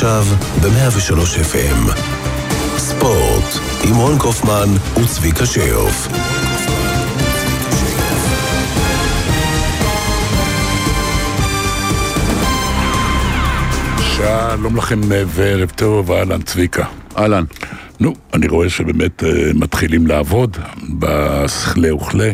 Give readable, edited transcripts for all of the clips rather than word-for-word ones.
עכשיו ב-103 FM. ספורט עם רון קופמן וצביקה שיוף. שלום לכם וערב טוב, אהלן צביקה. אהלן. נו, אני רואה שבאמת מתחילים לעבוד בשכלה וכלה.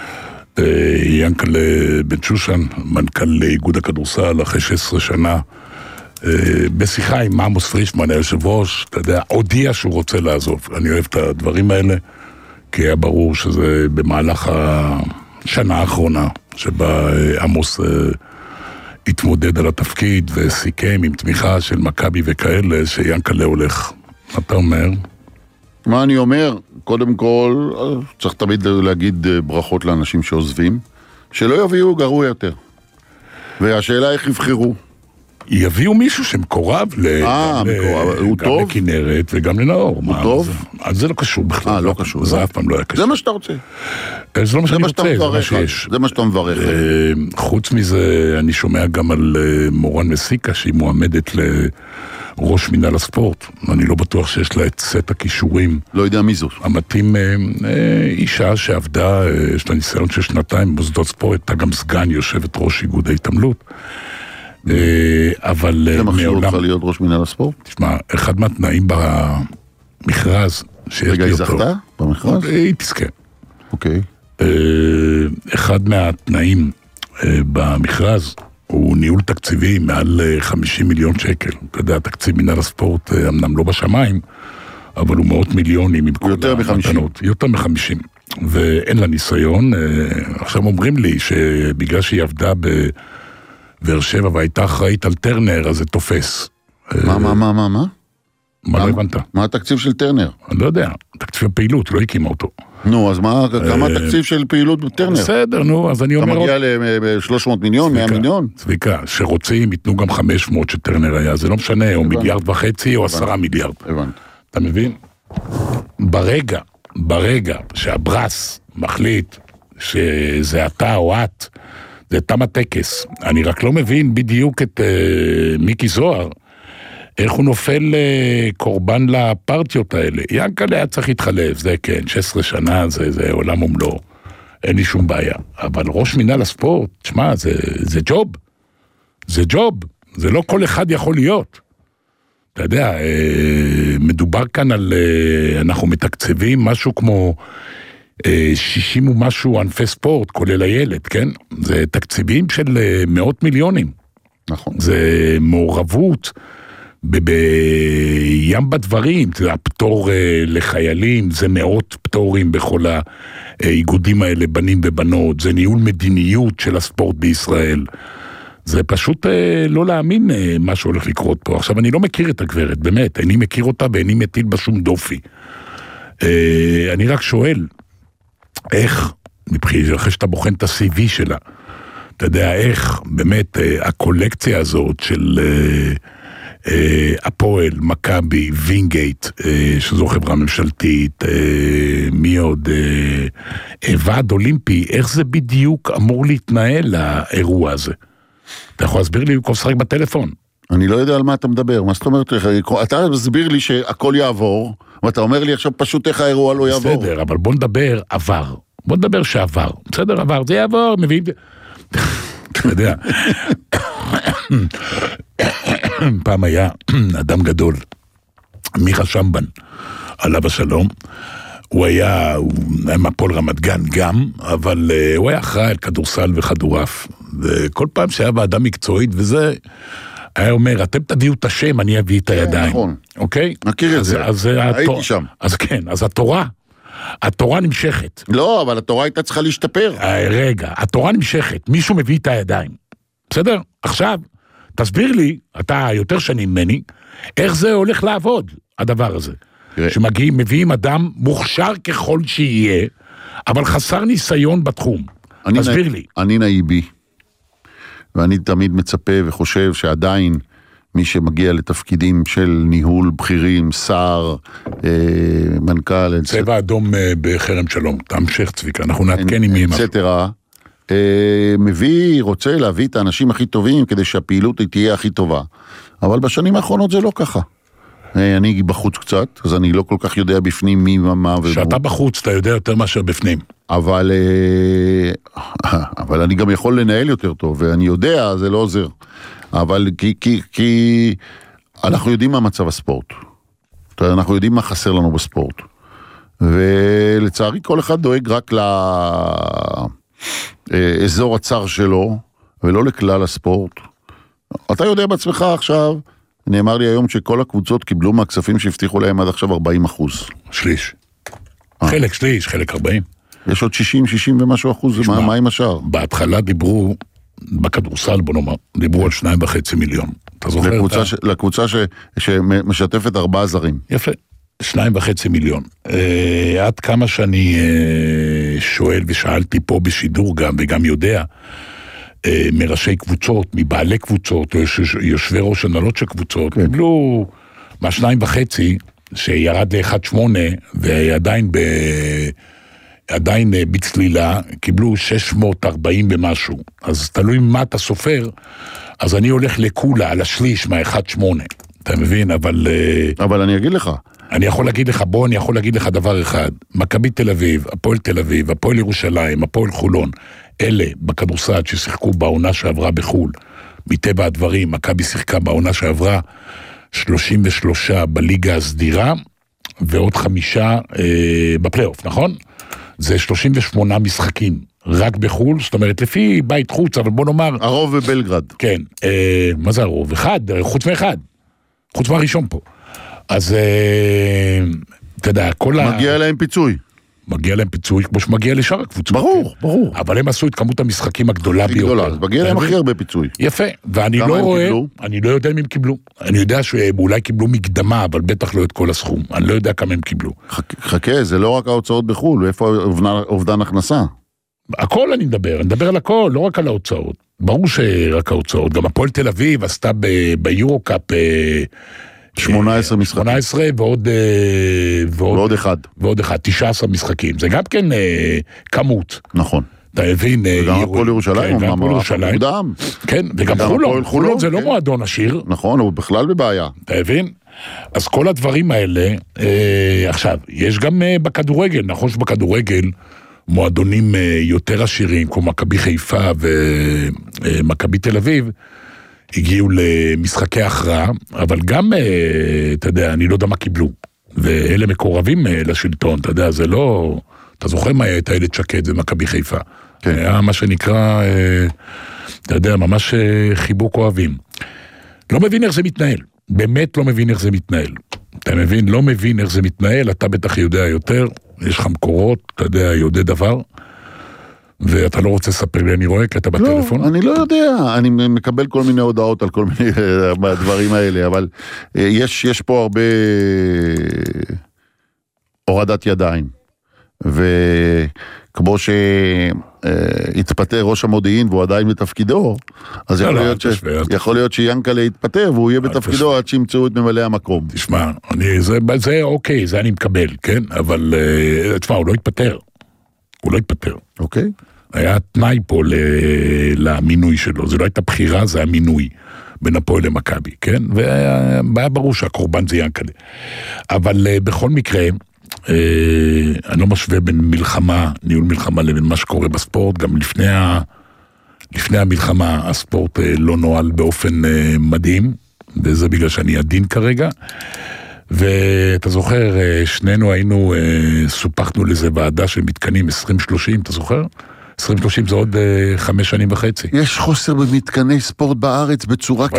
ינקלה בן שושן, מנכ"ל איגוד הכדורסל אחרי 16 שנה, בשיחה עם עמוס פרישמן, היושב ראש, אתה יודע, הודיע שהוא רוצה לעזוב. אני אוהב את הדברים האלה, כי היה ברור שזה במהלך השנה האחרונה, שבה עמוס התמודד על התפקיד וסיכם עם תמיכה של מכבי וכאלה, שיאנקלה הולך. מה אתה אומר? מה אני אומר? קודם כל, צריך תמיד להגיד ברכות לאנשים שעוזבים, שלא יביאו גרוע יותר. והשאלה איך יבחרו. יביאו מישהו שמקורב גם לכנרת וגם לנאור. הוא טוב? אז זה לא קשור בכלל. לא קשור. זה אף פעם לא היה קשור. זה מה שאתה רוצה. זה לא מה שאני רוצה, זה מה שיש. זה מה שאתה מברך. חוץ מזה, אני שומע גם על מורן מסיקה, שהיא מועמדת לראש מינהל הספורט. אני לא בטוח שיש לה את סט הכישורים. לא יודע מי זו. המתאים, אישה שעבדה, יש לה ניסיון של שנתיים במוסדות ספורט, הייתה גם סגן יושבת ראש איגוד ההתעמלות. אבל זה מכשיר אותך להיות ראש מינהל הספורט? תשמע, אחד מהתנאים במכרז רגע, היא זכתה במכרז? היא תזכה. אוקיי. אחד מהתנאים במכרז הוא ניהול תקציבי מעל 50 מיליון שקל. אתה יודע, תקציב מינהל הספורט אמנם לא בשמיים, אבל הוא מאות מיליונים עם כל המתנות. יותר מ-50. ואין לה ניסיון. עכשיו אומרים לי שבגלל שהיא עבדה באר שבע והייתה אחראית על טרנר, אז זה תופס. מה? מה לא הבנת? מה התקציב של טרנר? אני לא יודע, תקציב הפעילות, לא הקימה אותו. נו, אז כמה התקציב של פעילות בטרנר? בסדר, נו, אז אני אומר... אתה מגיע ל-300 מיליון, 100 מיליון? צביקה, שרוצים, ייתנו גם 500 שטרנר היה, זה לא משנה, או 1.5 מיליארד או 10 מיליארד. הבנתי. אתה מבין? ברגע שהברס מחליט שזה אתה או את, זה תם הטקס. אני רק לא מבין בדיוק את מיקי זוהר, איך הוא נופל קורבן לפרטיות האלה. ינקלה היה צריך להתחלף, זה כן, 16 שנה, זה עולם ומלואו. אין לי שום בעיה. אבל ראש מינהל הספורט, תשמע, זה ג'וב. זה ג'וב. זה לא כל אחד יכול להיות. אתה יודע, מדובר כאן על, אנחנו מתקצבים משהו כמו 60 ומשהו ענפי ספורט, כולל הילד, כן? זה תקציבים של מאות מיליונים. נכון. זה מעורבות בים בדברים, זה הפטור לחיילים, זה מאות פטורים בכל האיגודים האלה, בנים ובנות, זה ניהול מדיניות של הספורט בישראל. זה פשוט לא להאמין מה שהולך לקרות פה. עכשיו, אני לא מכיר את הגברת, באמת, אני מכיר אותה ואיני מטיל בה שום דופי. אני רק שואל, איך, אחרי שאתה בוחן את ה-CV שלה, אתה יודע איך באמת הקולקציה הזאת של הפועל, מכבי, וינגייט, שזו חברה ממשלתית, מי עוד, ועד אולימפי, איך זה בדיוק אמור להתנהל האירוע הזה? אתה יכול להסביר לי במקום לשחק בטלפון? אני לא יודע על מה אתה מדבר, מה זאת אומרת? אתה מסביר לי שהכל יעבור, ואתה אומר לי עכשיו פשוט איך האירוע לא יעבור. בסדר, אבל בוא נדבר עבר. בוא נדבר שעבר. בסדר, עבר, זה יעבור, מבין? אתה יודע. פעם היה אדם גדול, מיכה שמבן, עליו השלום. הוא היה מהפועל רמת גן גם, אבל הוא היה אחראי על כדורסל וכדורעף. וכל פעם שהיה ועדה מקצועית וזה, היה אומר, אתם תביאו את השם, אני אביא את הידיים. נכון. אוקיי? מכיר את זה. הייתי שם. אז כן, אז התורה נמשכת. לא, אבל התורה הייתה צריכה להשתפר. רגע, התורה נמשכת, מישהו מביא את הידיים. בסדר? עכשיו, תסביר לי, אתה יותר שנים ממני, איך זה הולך לעבוד, הדבר הזה. שמביאים אדם מוכשר ככל שיהיה, אבל חסר ניסיון בתחום. תסביר לי. אני נאיבי, ואני תמיד מצפה וחושב שעדיין מי שמגיע לתפקידים של ניהול בכירים, שר, מנכ"ל, צבע אדום בחרם שלום, תמשך צביקה, אנחנו נעדכן עם מי משהו. רוצה להביא את האנשים הכי טובים כדי שהפעילות תהיה הכי טובה. אבל בשנים האחרונות זה לא ככה. אני בחוץ קצת, אז אני לא כל כך יודע בפנים מי מה שאתה בחוץ, אתה יודע יותר מאשר בפנים. אבל אני גם יכול לנהל יותר טוב, ואני יודע, זה לא עוזר. אבל כי אנחנו יודעים מה מצב הספורט. אנחנו יודעים מה חסר לנו בספורט. ולצערי כל אחד דואג רק לאזור הצר שלו, ולא לכלל הספורט. אתה יודע בעצמך עכשיו, נאמר לי היום שכל הקבוצות קיבלו מהכספים שהבטיחו להם עד עכשיו 40%. שליש. חלק שליש, חלק 40. יש עוד 60 ומשהו אחוז, מה עם השאר? בהתחלה דיברו, בכדורסל בוא נאמר, דיברו על 2.5 מיליון. אתה זוכר? לקבוצה שמשתפת 4 זרים. יפה, 2.5 מיליון. עד כמה שאני שואל ושאלתי פה בשידור גם, וגם יודע, מראשי קבוצות, מבעלי קבוצות, יושבי ראש הנהלות של קבוצות, קיבלו מה2.5 שירד ל1.8 ועדיין בצלילה, קיבלו 640 במשהו. אז תלוי מה אתה סופר, אז אני הולך לכולה על השליש מה1.8. אתה מבין? אבל אני אגיד לך. אני יכול להגיד לך דבר אחד. מכבי תל אביב, הפועל תל אביב, הפועל ירושלים, הפועל חולון, אלה בכדורסל ששיחקו בעונה שעברה בחול, מטבע הדברים, מכבי שיחקה בעונה שעברה 33 בליגה הסדירה, ועוד 5 בפלייאוף, נכון? זה 38 משחקים, רק בחול, זאת אומרת, לפי בית חוץ, אבל בוא נאמר... הרוב בבלגרד. כן, מה זה הרוב? חוץ מאחד, חוץ מהראשון פה. אז, אתה יודע, מגיע להם פיצוי. מגיע להם פיצוי כמו שמגיע לשאר הקבוצות. ברור. אבל הם עשו את כמות המשחקים הגדולה ביותר. אז מגיע להם הכי הרבה פיצוי. יפה, ואני לא רואה, אני לא יודע אם הם קיבלו. אני יודע שאולי קיבלו מקדמה, אבל בטח לא את כל הסכום. אני לא יודע כמה הם קיבלו. חכה, זה לא רק ההוצאות בחול, ואיפה אובדן הכנסה? הכל אני מדבר על הכל, לא רק על ההוצאות. ברור שרק ההוצאות. גם הפועל תל אביב עשתה ביורוקאפ 18 משחקים. 18 ועוד אחד, 19 משחקים. זה גם כן כמות. נכון. אתה מבין? גם הפועל ירושלים. גם הפועל ירושלים. כן, וגם חולון זה לא מועדון עשיר. נכון, הוא בכלל בבעיה. אתה מבין? אז כל הדברים האלה, עכשיו, יש גם בכדורגל, נכון שבכדורגל, מועדונים יותר עשירים, כמו מכבי חיפה ומכבי תל אביב, הגיעו למשחקי הכרעה, אבל גם, אתה יודע, אני לא יודע מה קיבלו, ואלה מקורבים לשלטון, אתה יודע, זה לא, אתה זוכר מה הייתה איילת שקד, זה מכבי חיפה, כן. היה מה שנקרא, אתה יודע, ממש חיבוק אוהבים. לא מבין איך זה מתנהל, באמת לא מבין איך זה מתנהל, אתה מבין, לא מבין איך זה מתנהל, אתה בטח יודע יותר, יש לך מקורות, אתה יודע דבר, ואתה לא רוצה לספר לי, אני רואה, כי אתה בטלפון? לא, אני לא יודע, אני מקבל כל מיני הודעות על כל מיני דברים האלה, אבל יש פה הרבה הורדת ידיים, וכמו שהתפטר ראש המודיעין והוא עדיין בתפקידו, אז יכול להיות שיאנקלה יתפטר והוא יהיה בתפקידו עד שימצאו את ממלא המקום. תשמע, זה אוקיי, זה אני מקבל, כן? אבל תשמע, הוא לא התפטר. אוקיי. היה תנאי פה למינוי שלו, זה לא הייתה בחירה, זה היה מינוי בין הפועל למכבי, כן? והיה ברור שהקורבן זה ינקלה. אבל בכל מקרה, אני לא משווה בין ניהול מלחמה לבין מה שקורה בספורט, גם לפני המלחמה הספורט לא נועל באופן מדהים, וזה בגלל שאני עדין כרגע, ואתה זוכר, שנינו סופחנו לזה ועדה של מתקנים 2030, אתה זוכר? 2030 זה עוד 5 שנים וחצי. יש חוסר במתקני ספורט בארץ בצורה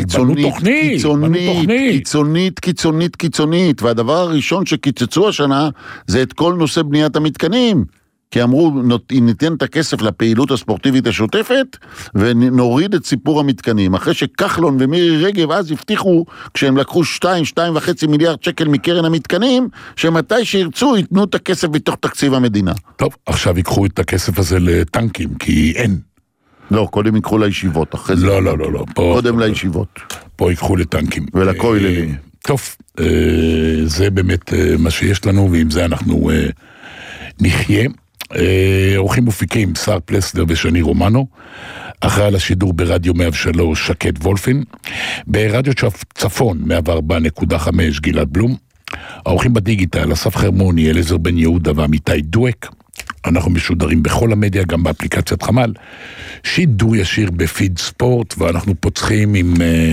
קיצונית, והדבר הראשון שקיצצו השנה זה את כל נושא בניית המתקנים. כי אמרו, ניתן את הכסף לפעילות הספורטיבית השוטפת, ונוריד את סיפור המתקנים. אחרי שכחלון ומירי רגב אז הבטיחו, כשהם לקחו 2.5 מיליארד שקל מקרן המתקנים, שמתי שירצו ייתנו את הכסף בתוך תקציב המדינה. טוב, עכשיו ייקחו את הכסף הזה לטנקים, כי אין. לא, קודם ייקחו לישיבות, אחרי זה. לא. קודם לישיבות. פה ייקחו לטנקים. ולכוללים. טוב, זה באמת מה שיש לנו, ועם זה אנחנו נחיה. אורחים מופיקים, שר פלסנר ושני רומנו. אחראי על השידור ברדיו 103 שקד וולפין, ברדיו צפון 104.5 גלעד בלום, האורחים בדיגיטל אסף חרמוני, אליעזר בן יהודה ועמיתי דואק. אנחנו משודרים בכל המדיה, גם באפליקציית חמ"ל, שידור ישיר בפיד ספורט, ואנחנו פותחים עם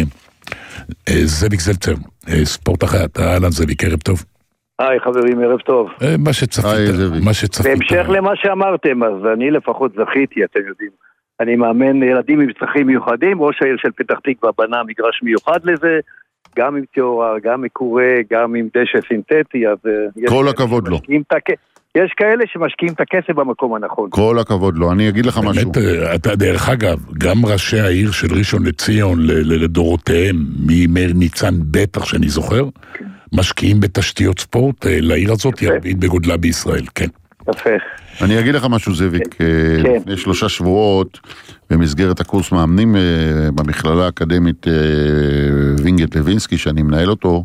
זאביק זלצר, ספורט אחת. אהלן זאביק, ערב טוב. היי חברים, ערב טוב. מה שצפית. בהמשך למה שאמרתם, אז אני לפחות זכיתי, אתם יודעים. אני מאמן ילדים עם צרכים מיוחדים, ראש העיר של פתח תקווה בנה מגרש מיוחד לזה, גם עם תיאורה, גם מקורה, גם עם דשא סינתטי, אז כל הכבוד לו. יש כאלה שמשקיעים את הכסף במקום הנכון. כל הכבוד לו, אני אגיד לך משהו. אתה דרך אגב, גם ראשי העיר של ראשון לציון לדורותיהם, ממאיר ניצן בטח שאני זוכר, משקיעים בתשתיות ספורט לעיר הזאת, היא הרביעית בגודלה בישראל, כן. יפה. אני אגיד לך משהו זאביק, לפני 3 שבועות, במסגרת הקורס מאמנים במכללה האקדמית וינגייט לוינסקי, שאני מנהל אותו,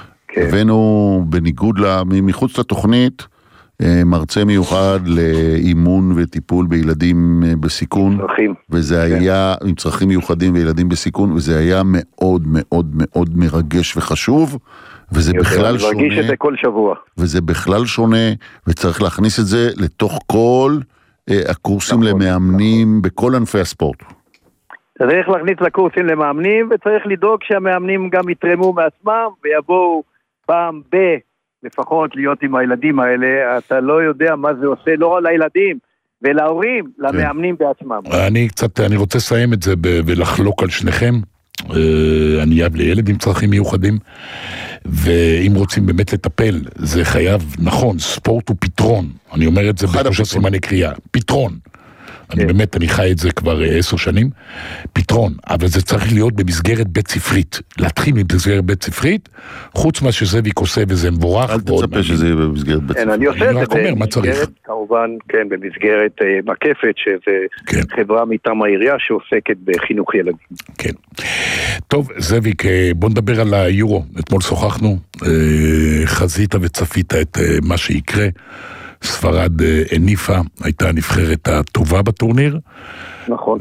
הבאנו בניגוד מחוץ לתוכנית, מרצה מיוחד לאימון וטיפול בילדים בסיכון, וזה היה עם צרכים מיוחדים וילדים בסיכון, וזה היה מאוד מאוד מאוד מרגש וחשוב, וזה בכלל שונה. אני מרגיש את זה כל שבוע. וזה בכלל שונה, וצריך להכניס את זה לתוך כל הקורסים למאמנים בכל ענפי הספורט. צריך להכניס לקורסים למאמנים, וצריך לדאוג שהמאמנים גם יתרמו מעצמם, ויבואו פעם לפחות להיות עם הילדים האלה. אתה לא יודע מה זה עושה, לא לילדים ולהורים, למאמנים בעצמם. אני רוצה לסיים את זה ולחלוק על שניכם. אני אב לילד עם צרכים מיוחדים, ואם רוצים באמת לטפל, זה חייב, נכון, ספורט הוא פתרון, אני אומר את זה בשלושה סימני קריאה, פתרון. אני חי את זה כבר 10 שנים, פתרון, אבל זה צריך להיות במסגרת בית ספרית, להתחיל במסגרת בית ספרית, חוץ מה שזאביק עושה וזה מבורך. אל תצפה שזה יהיה במסגרת בית ספרית. אני עושה את זה במסגרת, כמובן, כן, במסגרת מקפת, שזה חברה מטעם העירייה שעוסקת בחינוך ילדים. כן. טוב, זאביק, בוא נדבר על היורו, אתמול שוחחנו, חזית וצפית את מה שיקרה, ספרד הניפה, הייתה הנבחרת הטובה בטורניר. נכון.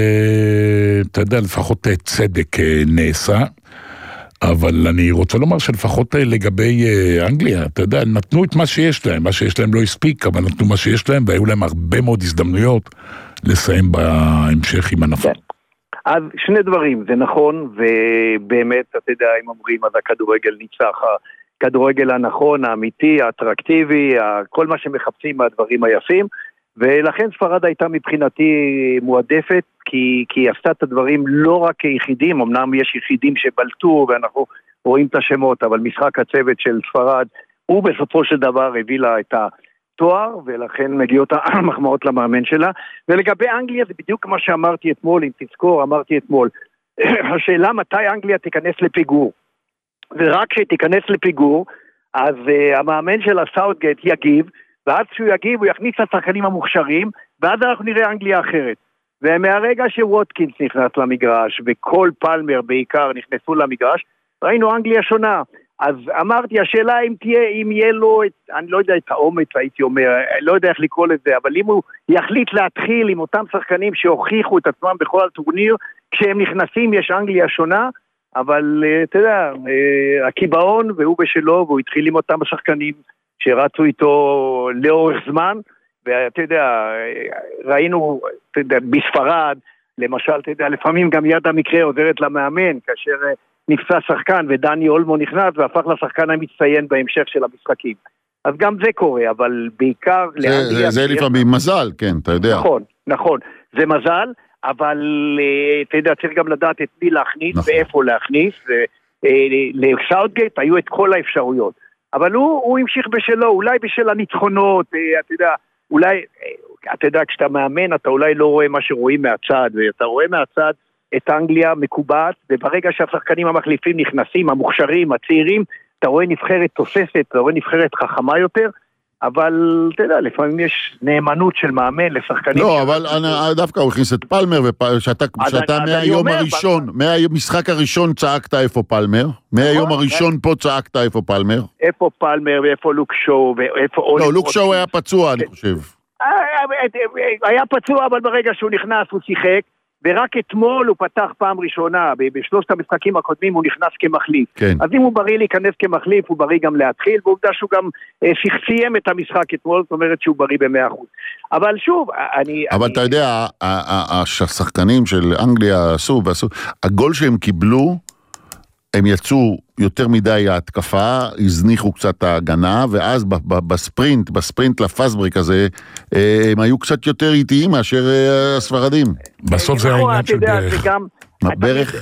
ואתה יודע, לפחות צדק נעשה, אבל אני רוצה לומר שלפחות לגבי אנגליה, אתה יודע, נתנו את מה שיש להם, מה שיש להם לא הספיק, אבל נתנו מה שיש להם, והיו להם הרבה מאוד הזדמנויות לסיים בהמשך עם הנפה. כן. אז 2 דברים, זה נכון, ובאמת, אתה יודע, אם אומרים, אז הכדורגל ניצח, כדורגל הנכון, האמיתי, האטרקטיבי, כל מה שמחפשים מהדברים היפים, ולכן ספרד הייתה מבחינתי מועדפת, כי היא עשתה את הדברים לא רק כיחידים, אמנם יש יחידים שבלטו ואנחנו רואים את השמות, אבל משחק הצוות של ספרד, הוא בסופו של דבר הביא לה את התואר, ולכן מגיעות המחמאות למאמן שלה. ולגבי אנגליה זה בדיוק מה שאמרתי אתמול, אם תזכור, אמרתי אתמול, השאלה מתי אנגליה תיכנס לפיגור. ורק כשתיכנס לפיגור, אז המאמן של הסאוטגייט יגיב, ואז כשהוא יגיב הוא יכניס את השחקנים המוכשרים, ואז אנחנו נראה אנגליה אחרת. ומהרגע שווטקינס נכנס למגרש, וכל פלמר בעיקר נכנסו למגרש, ראינו אנגליה שונה. אז אמרתי, השאלה אם יהיה לו, אני לא יודע את האומץ, הייתי אומר, לא יודע איך לקרוא לזה, אבל אם הוא יחליט להתחיל עם אותם שחקנים שהוכיחו את עצמם בכל הטורניר, כשהם נכנסים יש אנגליה שונה, אבל אתה יודע, הקיבעון והוא בשלו, והוא התחיל עם אותם השחקנים שרצו איתו לאורך זמן, ואתה יודע, ראינו אתה יודע, בספרד, למשל, אתה יודע, לפעמים גם יד המקרה עוזרת למאמן, כאשר נפצע שחקן ודני אולמו נכנס והפך לשחקן המצטיין בהמשך של המשחקים. אז גם זה קורה, אבל בעיקר... זה לפעמים מזל, כן, אתה יודע. נכון, זה מזל, אבל אתה יודע, צריך גם לדעת את מי להכניס ואיפה להכניס, לסאוטגייט היו את כל האפשרויות, אבל הוא המשיך בשלו, אולי בשל הניצחונות, אתה יודע, אולי, אתה יודע, כשאתה מאמן, אתה אולי לא רואה מה שרואים מהצד, ואתה רואה מהצד את אנגליה מקובעת, וברגע שהשחקנים המחליפים נכנסים, המוכשרים, הצעירים, אתה רואה נבחרת תוססת, אתה רואה נבחרת חכמה יותר, אבל אתה יודע, לפעמים יש נאמנות של מאמן לשחקנים. לא, אבל דווקא הוא הכניס את פלמר, שאתה מהיום הראשון, מהמשחק הראשון צעקת איפה פלמר, מהיום הראשון פה צעקת איפה פלמר. איפה פלמר ואיפה לוקשו ואיפה... לא, לוקשו היה פצוע, אני חושב. היה פצוע, אבל ברגע שהוא נכנס הוא שיחק, ורק אתמול הוא פתח פעם ראשונה, בשלושת המשחקים הקודמים הוא נכנס כמחליף. כן. אז אם הוא בריא להיכנס כמחליף, הוא בריא גם להתחיל, ועובדה שהוא גם סיים את המשחק אתמול, זאת אומרת שהוא בריא ב100%. אבל שוב, אבל אתה יודע, השחקנים של אנגליה עשו, הגול שהם קיבלו, הם יצאו יותר מדי ההתקפה, הזניחו קצת ההגנה, ואז בספרינט לפסבריק הזה, הם היו קצת יותר איטיים מאשר הספרדים. בסוף זה העניין של בערך.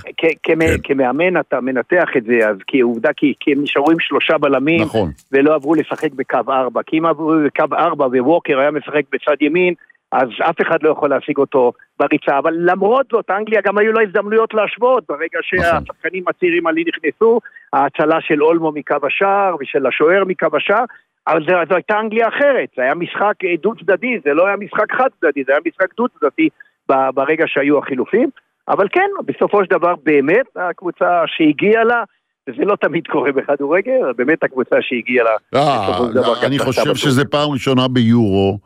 כמאמן אתה מנתח את זה, אז כעובדה, כי הם נשארו עם 3 בלמים, ולא עברו לשחק בקו 4, כי אם עברו בקו 4 וווקר היה משחק בצד ימין, אז אף אחד לא יכול להשיג אותו בריצה, אבל למרות זאת, אנגליה גם היו לה הזדמנויות להשוות, ברגע שהשחקנים הצעירים עלי נכנסו, ההצלה של אולמו מקו השער, ושל השוער מקו השער, אבל זו הייתה אנגליה אחרת, זה היה משחק דו צדדי, זה לא היה משחק חד צדדי, זה היה משחק דו צדדי ברגע שהיו החילופים, אבל כן, בסופו של דבר באמת הקבוצה שהגיעה לה, וזה לא תמיד קורה בכדורגל, באמת הקבוצה שהגיעה לה. אני חושב שזה פעם ראשונה ביורו,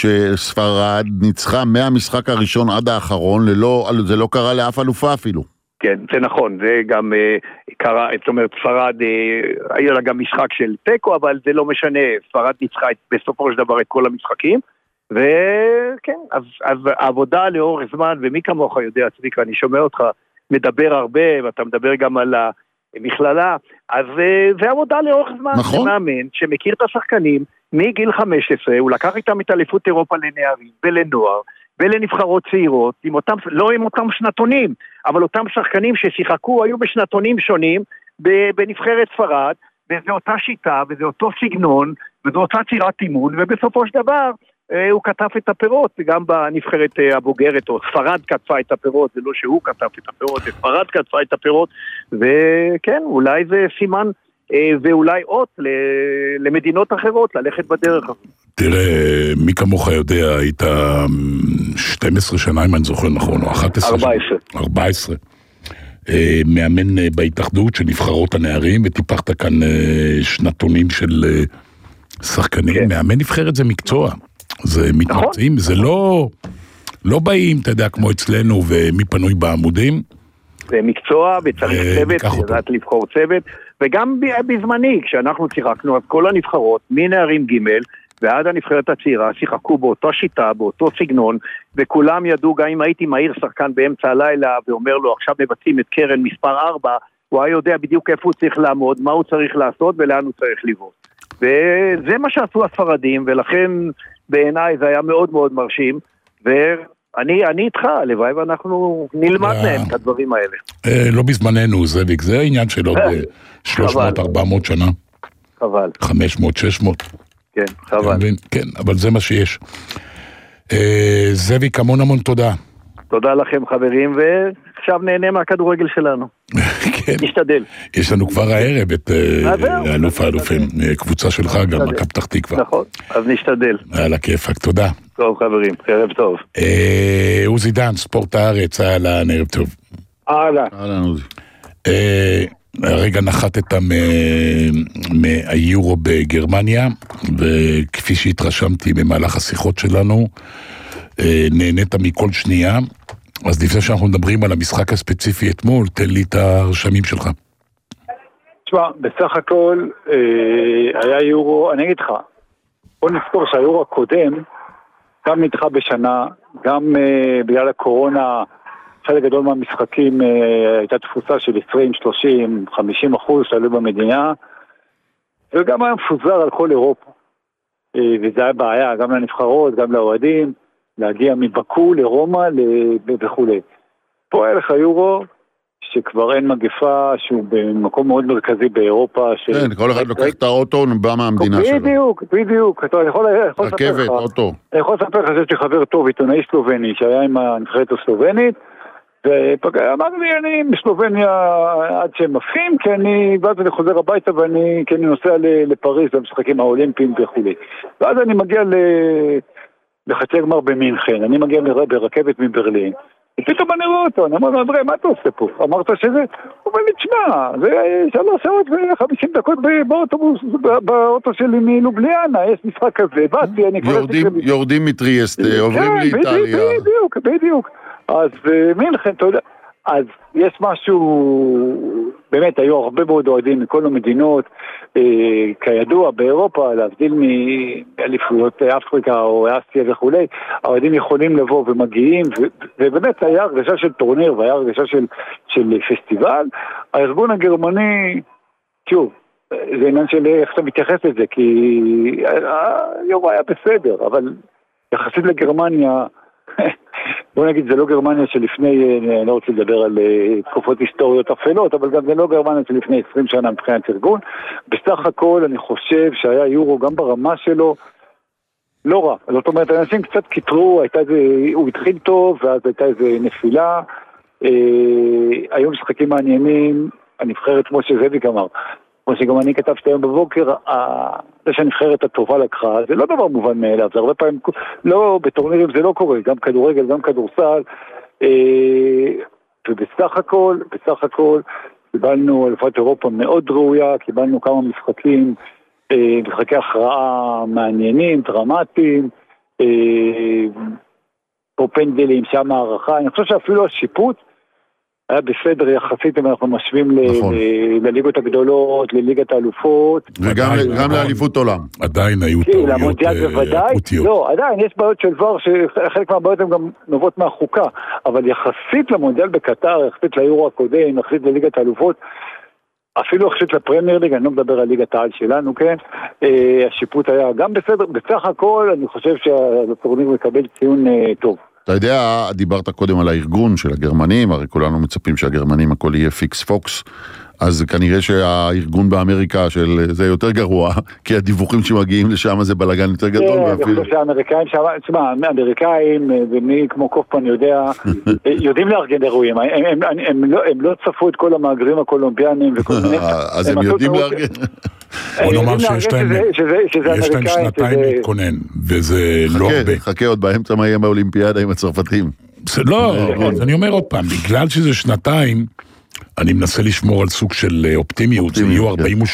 שספרד ניצחה מהמשחק הראשון עד האחרון, זה לא קרה לאף אלופה אפילו. כן, זה נכון, זה גם קרה, זאת אומרת, ספרד, היה לה גם משחק של טקו, אבל זה לא משנה, ספרד ניצחה בסופו של דבר את כל המשחקים, וכן, אז העבודה לאורך זמן, ומי כמוך יודע, צביקה, אני שומע אותך מדבר הרבה, ואתה מדבר גם על המכללה, אז זה עבודה לאורך זמן, נכון. זה מאמן שמכיר את השחקנים, מגיל 15, הוא לקח איתם את אליפות אירופה לנערים ולנוער, ולנבחרות צעירות, לא עם אותם שנתונים, אבל אותם שחקנים ששיחקו היו בשנתונים שונים, בנבחרת ספרד, וזו אותה שיטה, וזה אותו סגנון, וזו אותה צירת אימון, ובסופו של דבר, הוא כתב את הפירות, גם בנבחרת הבוגרת, או ספרד כתפה את הפירות, זה לא שהוא כתב את הפירות, ספרד כתפה את הפירות, וכן, אולי זה סימן, ואולי אות למדינות אחרות ללכת בדרך. תראה, מי כמוך יודע, היית 12 שנה, אם אני זוכר נכון, או 11 14. מאמן בהתאחדות של נבחרות הנערים, וטיפחת כאן שנתונים של שחקנים. מאמן נבחרת זה מקצוע, זה מתמצאים, זה לא באים, אתה יודע, כמו אצלנו, ומי פנוי בעמודים. זה מקצוע, וצריך צוות, לדעת לבחור צוות, וגם בזמני, כשאנחנו שיחקנו, אז כל הנבחרות, מנערים ג' ועד הנבחרת הצעירה, שיחקו באותו שיטה, באותו סגנון, וכולם ידעו, גם אם הייתי מהיר שחקן באמצע הלילה, ואומר לו, עכשיו מבצעים את קרן מספר 4, הוא היה יודע בדיוק איפה הוא צריך לעמוד, מה הוא צריך לעשות, ולאן הוא צריך לבעוט. וזה מה שעשו הספרדים, ולכן בעיניי זה היה מאוד מאוד מרשים, אני איתך, הלוואי ואנחנו נלמד להם את הדברים האלה. לא בזמננו, זאביק, זה העניין של עוד 300-400 שנה. חבל. 500-600. כן, חבל. כן, אבל זה מה שיש. זאביק, המון תודה. תודה לכם חברים, ועכשיו נהנה מהכדורגל שלנו. כן. נשתדל. יש לנו כבר הערב את אלוף האלופים, קבוצה שלך גם, מכבי פתח תקווה. נכון, אז נשתדל. על הכיפק, תודה. טוב חברים, ערב טוב. עוזי דן, ספורט הארץ, אהלן, ערב טוב. אהלן עוזי. הרגע נחתת מהיורו בגרמניה, וכפי שהתרשמתי במהלך השיחות שלנו, נהנית מכל שנייה. אז לפני שאנחנו מדברים על המשחק הספציפי אתמול, תן לי את הרשמים שלך. תשמע, בסך הכל היה יורו, אני אגיד לך, בוא נזכור שהיורו הקודם גם נדחה בשנה, גם בגלל הקורונה, חלק גדול מהמשחקים הייתה תפוסה של 20, 30, 50% שעלו במדינה, וגם היה מפוזר על כל אירופה. וזה היה בעיה, גם לנבחרות, גם לאוהדים, להגיע מבקו לרומא וכו'. פה היה לך יורו, שכבר אין מגפה, שהוא במקום מאוד מרכזי באירופה. כן, כל אחד לוקח את האוטו, בא מהמדינה שלו. בדיוק. אתה יכול רכבת, אוטו. אני יכול לספר לך שיש לי חבר טוב, עיתונאי סלובני, שהיה עם הנבחרת הסלובנית, ואמר לי, אני בסלובניה עד שהם מפחים, ואז אני חוזר הביתה, כי אני נוסע לפריז, למשחקים האולימפיים וכו'. ואז אני מגיע לחצי גמר במינכן, אני מגיע ברכבת מברלין, ופתאום אני רואה אותו, אני אומר לו, אנדרי, מה אתה עושה פה? אמרת שזה? הוא אומר לי, תשמע, זה 3 שעות ו50 דקות באוטו שלי מלובליאנה, יש משחק כזה, באתי, אני כבר... יורדים מטריאסט, עוברים לאיטליה. בדיוק. אז מינכן, אתה יודע, אז יש משהו, באמת היו הרבה מאוד אוהדים מכל המדינות, כידוע באירופה, להבדיל מאליפויות אפריקה או אסיה וכולי, האוהדים יכולים לבוא ומגיעים, ובאמת היה הרגשה של טורניר והיה הרגשה של פסטיבל. הארגון הגרמני, שוב, זה עניין של איך אתה מתייחס לזה, כי היורו היה בסדר, אבל יחסית לגרמניה, בוא נגיד, זה לא גרמניה שלפני, אני לא רוצה לדבר על תקופות היסטוריות אפלות, אבל גם זה לא גרמניה שלפני 20 שנה מבחינת ארגון. בסך הכל אני חושב שהיה יורו גם ברמה שלו לא רע. זאת אומרת, אנשים קצת קיטרו, הוא התחיל טוב, ואז הייתה איזו נפילה. היו משחקים מעניינים, הנבחרת כמו שזאביק אמר, כמו שגם אני כתבתי היום בבוקר, זה שהנבחרת הטובה לקחה, זה לא דבר מובן מאליו, זה הרבה פעמים, לא, בטורנירים זה לא קורה, גם כדורגל, גם כדורסל, ובסך הכל, קיבלנו אלופת אירופה מאוד ראויה, קיבלנו כמה משחקים, משחקי הכרעה מעניינים, דרמטיים, פה פנדלים, שם הערכה, אני חושב שאפילו השיפוט, היה בסדר יחסית אם אנחנו משווים לליגות הגדולות, לליגת האלופות. וגם לאליפות עולם. עדיין היו טעויות איכותיות. לא, עדיין יש בעיות של דבר שחלק מהבעיות הן גם נובעות מהחוקה, אבל יחסית למונדיאל בקטר, יחסית ליורו הקודם, יחסית לליגת האלופות, אפילו יחסית לפרמייר ליג, אני לא מדבר על ליגת העל שלנו, כן? השיפוט היה גם בסדר, בסך הכל אני חושב שהטורניר מקבל ציון טוב. אתה יודע, דיברת קודם על הארגון של הגרמנים, הרי כולנו מצפים שהגרמנים הכל יהיה פיקס פוקס, אז כנראה שהארגון באמריקה של זה יותר גרוע, כי הדיווחים שמגיעים לשם זה בלגן יותר גדול. אני חושב שהאמריקאים, תשמע, האמריקאים, ומי כמו קופמן יודע, יודעים לארגן אירועים, הם לא צפו את כל המאגרים הקולומביאנים, אז הם יודעים לארגן. בוא נאמר שיש להם שנתיים להתכונן, וזה לא הרבה. חכה עוד באמצע מה יהיה באולימפיאדה עם הצרפתים. לא, אני אומר עוד פעם, בגלל שזה שנתיים, אני מנסה לשמור על סוג של אופטימיות, זה יהיו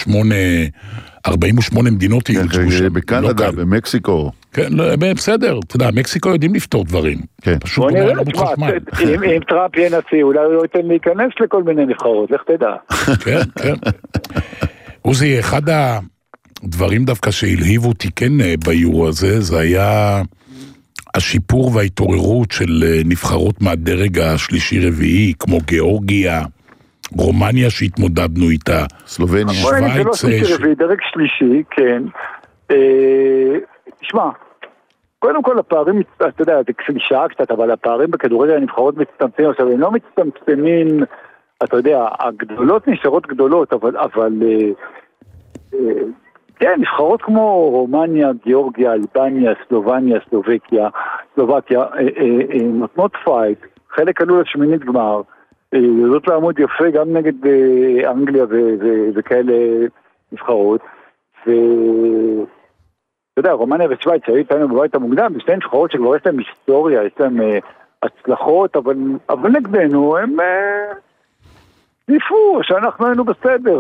48 מדינות יהיו. בקנדה, במקסיקו. כן, בסדר, אתה יודע, מקסיקו יודעים לפתור דברים. פשוט לא מות חשמל. אם טראמפ יהיה נשיא, אולי הוא לא ייתן להיכנס לכל מיני נבחרות, לך תדע. כן, כן. עוזי, אחד הדברים דווקא שהלהיבו אותי כן ביורו הזה, זה היה השיפור וההתעוררות של נבחרות מהדרג השלישי-רביעי, כמו גיאורגיה, רומניה שהתמודדנו איתה, סלובניה, שוויץ. זה לא דרג שלישי, כן. תשמע, קודם כל הפערים, אתה יודע, זה כשמשעה קצת, אבל הפערים בכדורגל הנבחרות מצטמצמים, עכשיו הם לא מצטמצמים, אתה יודע, הגדולות נשארות גדולות, אבל כן, נבחרות כמו רומניה, גיאורגיה, אלבניה, סלובניה, סלובקיה, נותנות פייט, חלק עלו לשמינית גמר, יודעות לעמוד יפה גם נגד אנגליה וכאלה נבחרות, ואתה יודע, רומניה ושוויץ שהיו איתנו בבית המוקדם, בשתי נבחרות שכבר יש להם היסטוריה, יש להם הצלחות, אבל נגדנו הם ניפו שאנחנו היינו בסדר,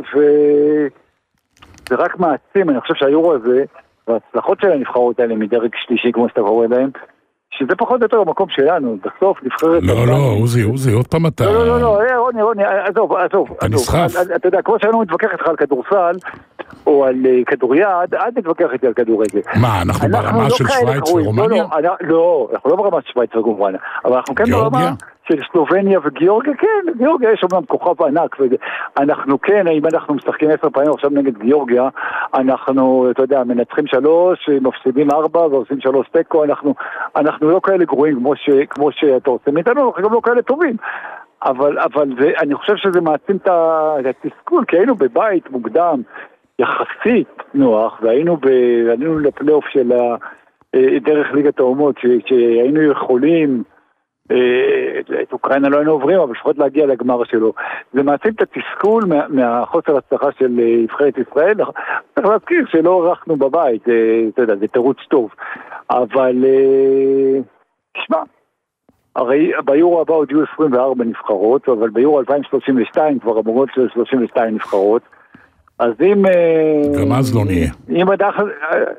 זה רק מעצים. אני חושב שהיורו הזה, וההצלחות של הנבחרות האלה מדרג שלישי, כמו שאתה קורא להם, שזה פחות או יותר המקום שלנו, בסוף נבחרת... לא, עוזי, עוד פעם אתה... לא, רוני, עזוב. אתה נסחף. אתה יודע, כמו שאני מתווכח איתך על כדורסל, או על כדוריד, אל תתווכח איתי על כדורגל. מה, אנחנו ברמה של שוויץ ורומניה? לא, אנחנו לא ברמה של שוויץ ורומניה, אבל אנחנו כן ברמה של סלובניה וגיאורגיה, כן, גיאורגיה יש אומנם כוכב ענק, אנחנו כן, אם אנחנו משחקים 10 פעמים עכשיו נגד גיאורגיה, אנחנו, אתה יודע, מנצחים 3, מפסידים 4 ועושים 3 תיקו, אנחנו לא כאלה גרועים כמו שאתה עושה מאיתנו, אנחנו גם לא כאלה טובים. אבל אני חושב שזה מעצים את התסכול, כי היינו בבית מוקדם, יחסית נוח, והיינו לפלייאוף של דרך ליגת האומות, שהיינו יכולים, את אוקראינה לא היינו עוברים, אבל לפחות להגיע לגמר שלו. זה מעצים את התסכול מהחוסר הצלחה של נבחרת ישראל. צריך להזכיר שלא ערכנו בבית, אתה יודע, זה תירוץ טוב. אבל, תשמע, הרי ביורו הבא עוד יהיו 24 נבחרות, אבל ביורו 2032 כבר אמורות של 32 נבחרות. אז אם... גם אז לא נהיה.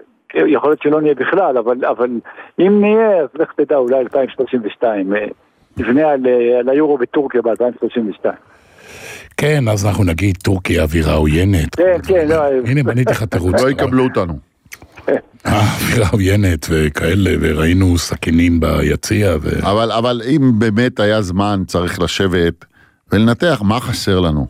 יכול להיות שלא נהיה בכלל, אבל אם נהיה, אז לך תדע, אולי 2032. נבנה על היורו בטורקיה ב-2032. כן, אז אנחנו נגיד טורקיה אווירה עוינת. כן. הנה, בניתי לך תירוץ. לא יקבלו אותנו. אווירה עוינת וכאלה, וראינו סכינים ביציע. אבל אם באמת היה זמן, צריך לשבת ולנתח מה חסר לנו.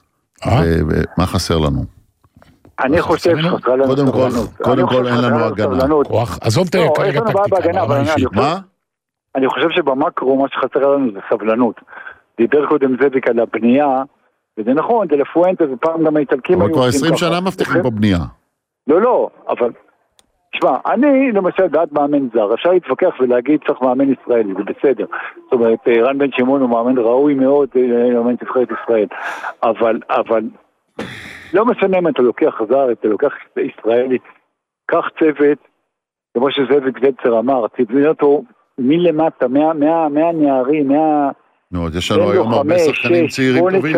מה חסר לנו? אני חושב שחסר לנו סבלנות. קודם כל אין לנו הגנה. עזוב כרגע טקטיקה, ברמה אישית. מה? אני חושב שבמקרו מה שחסר לנו זה סבלנות. דיבר קודם זאביק על הבנייה, וזה נכון, זה לפואנטה, ופעם גם האיטלקים אבל כבר 20 שנה מבטיחים פה בנייה. לא, אבל תשמע, אני למשל בעד מאמן זר, אפשר להתווכח ולהגיד צריך מאמן ישראלי, זה בסדר. זאת אומרת, רן בן שמעון הוא מאמן ראוי מאוד, מאמן נבחרת ישראל. אבל לא משנה אם אתה לוקח זר, אתה לוקח ישראלי, קח צוות, כמו שזאביק זלצר אמר, תבנה אותו מלמטה, מהנערים, נו, אז יש לנו היום הרבה שחקנים צעירים טובים.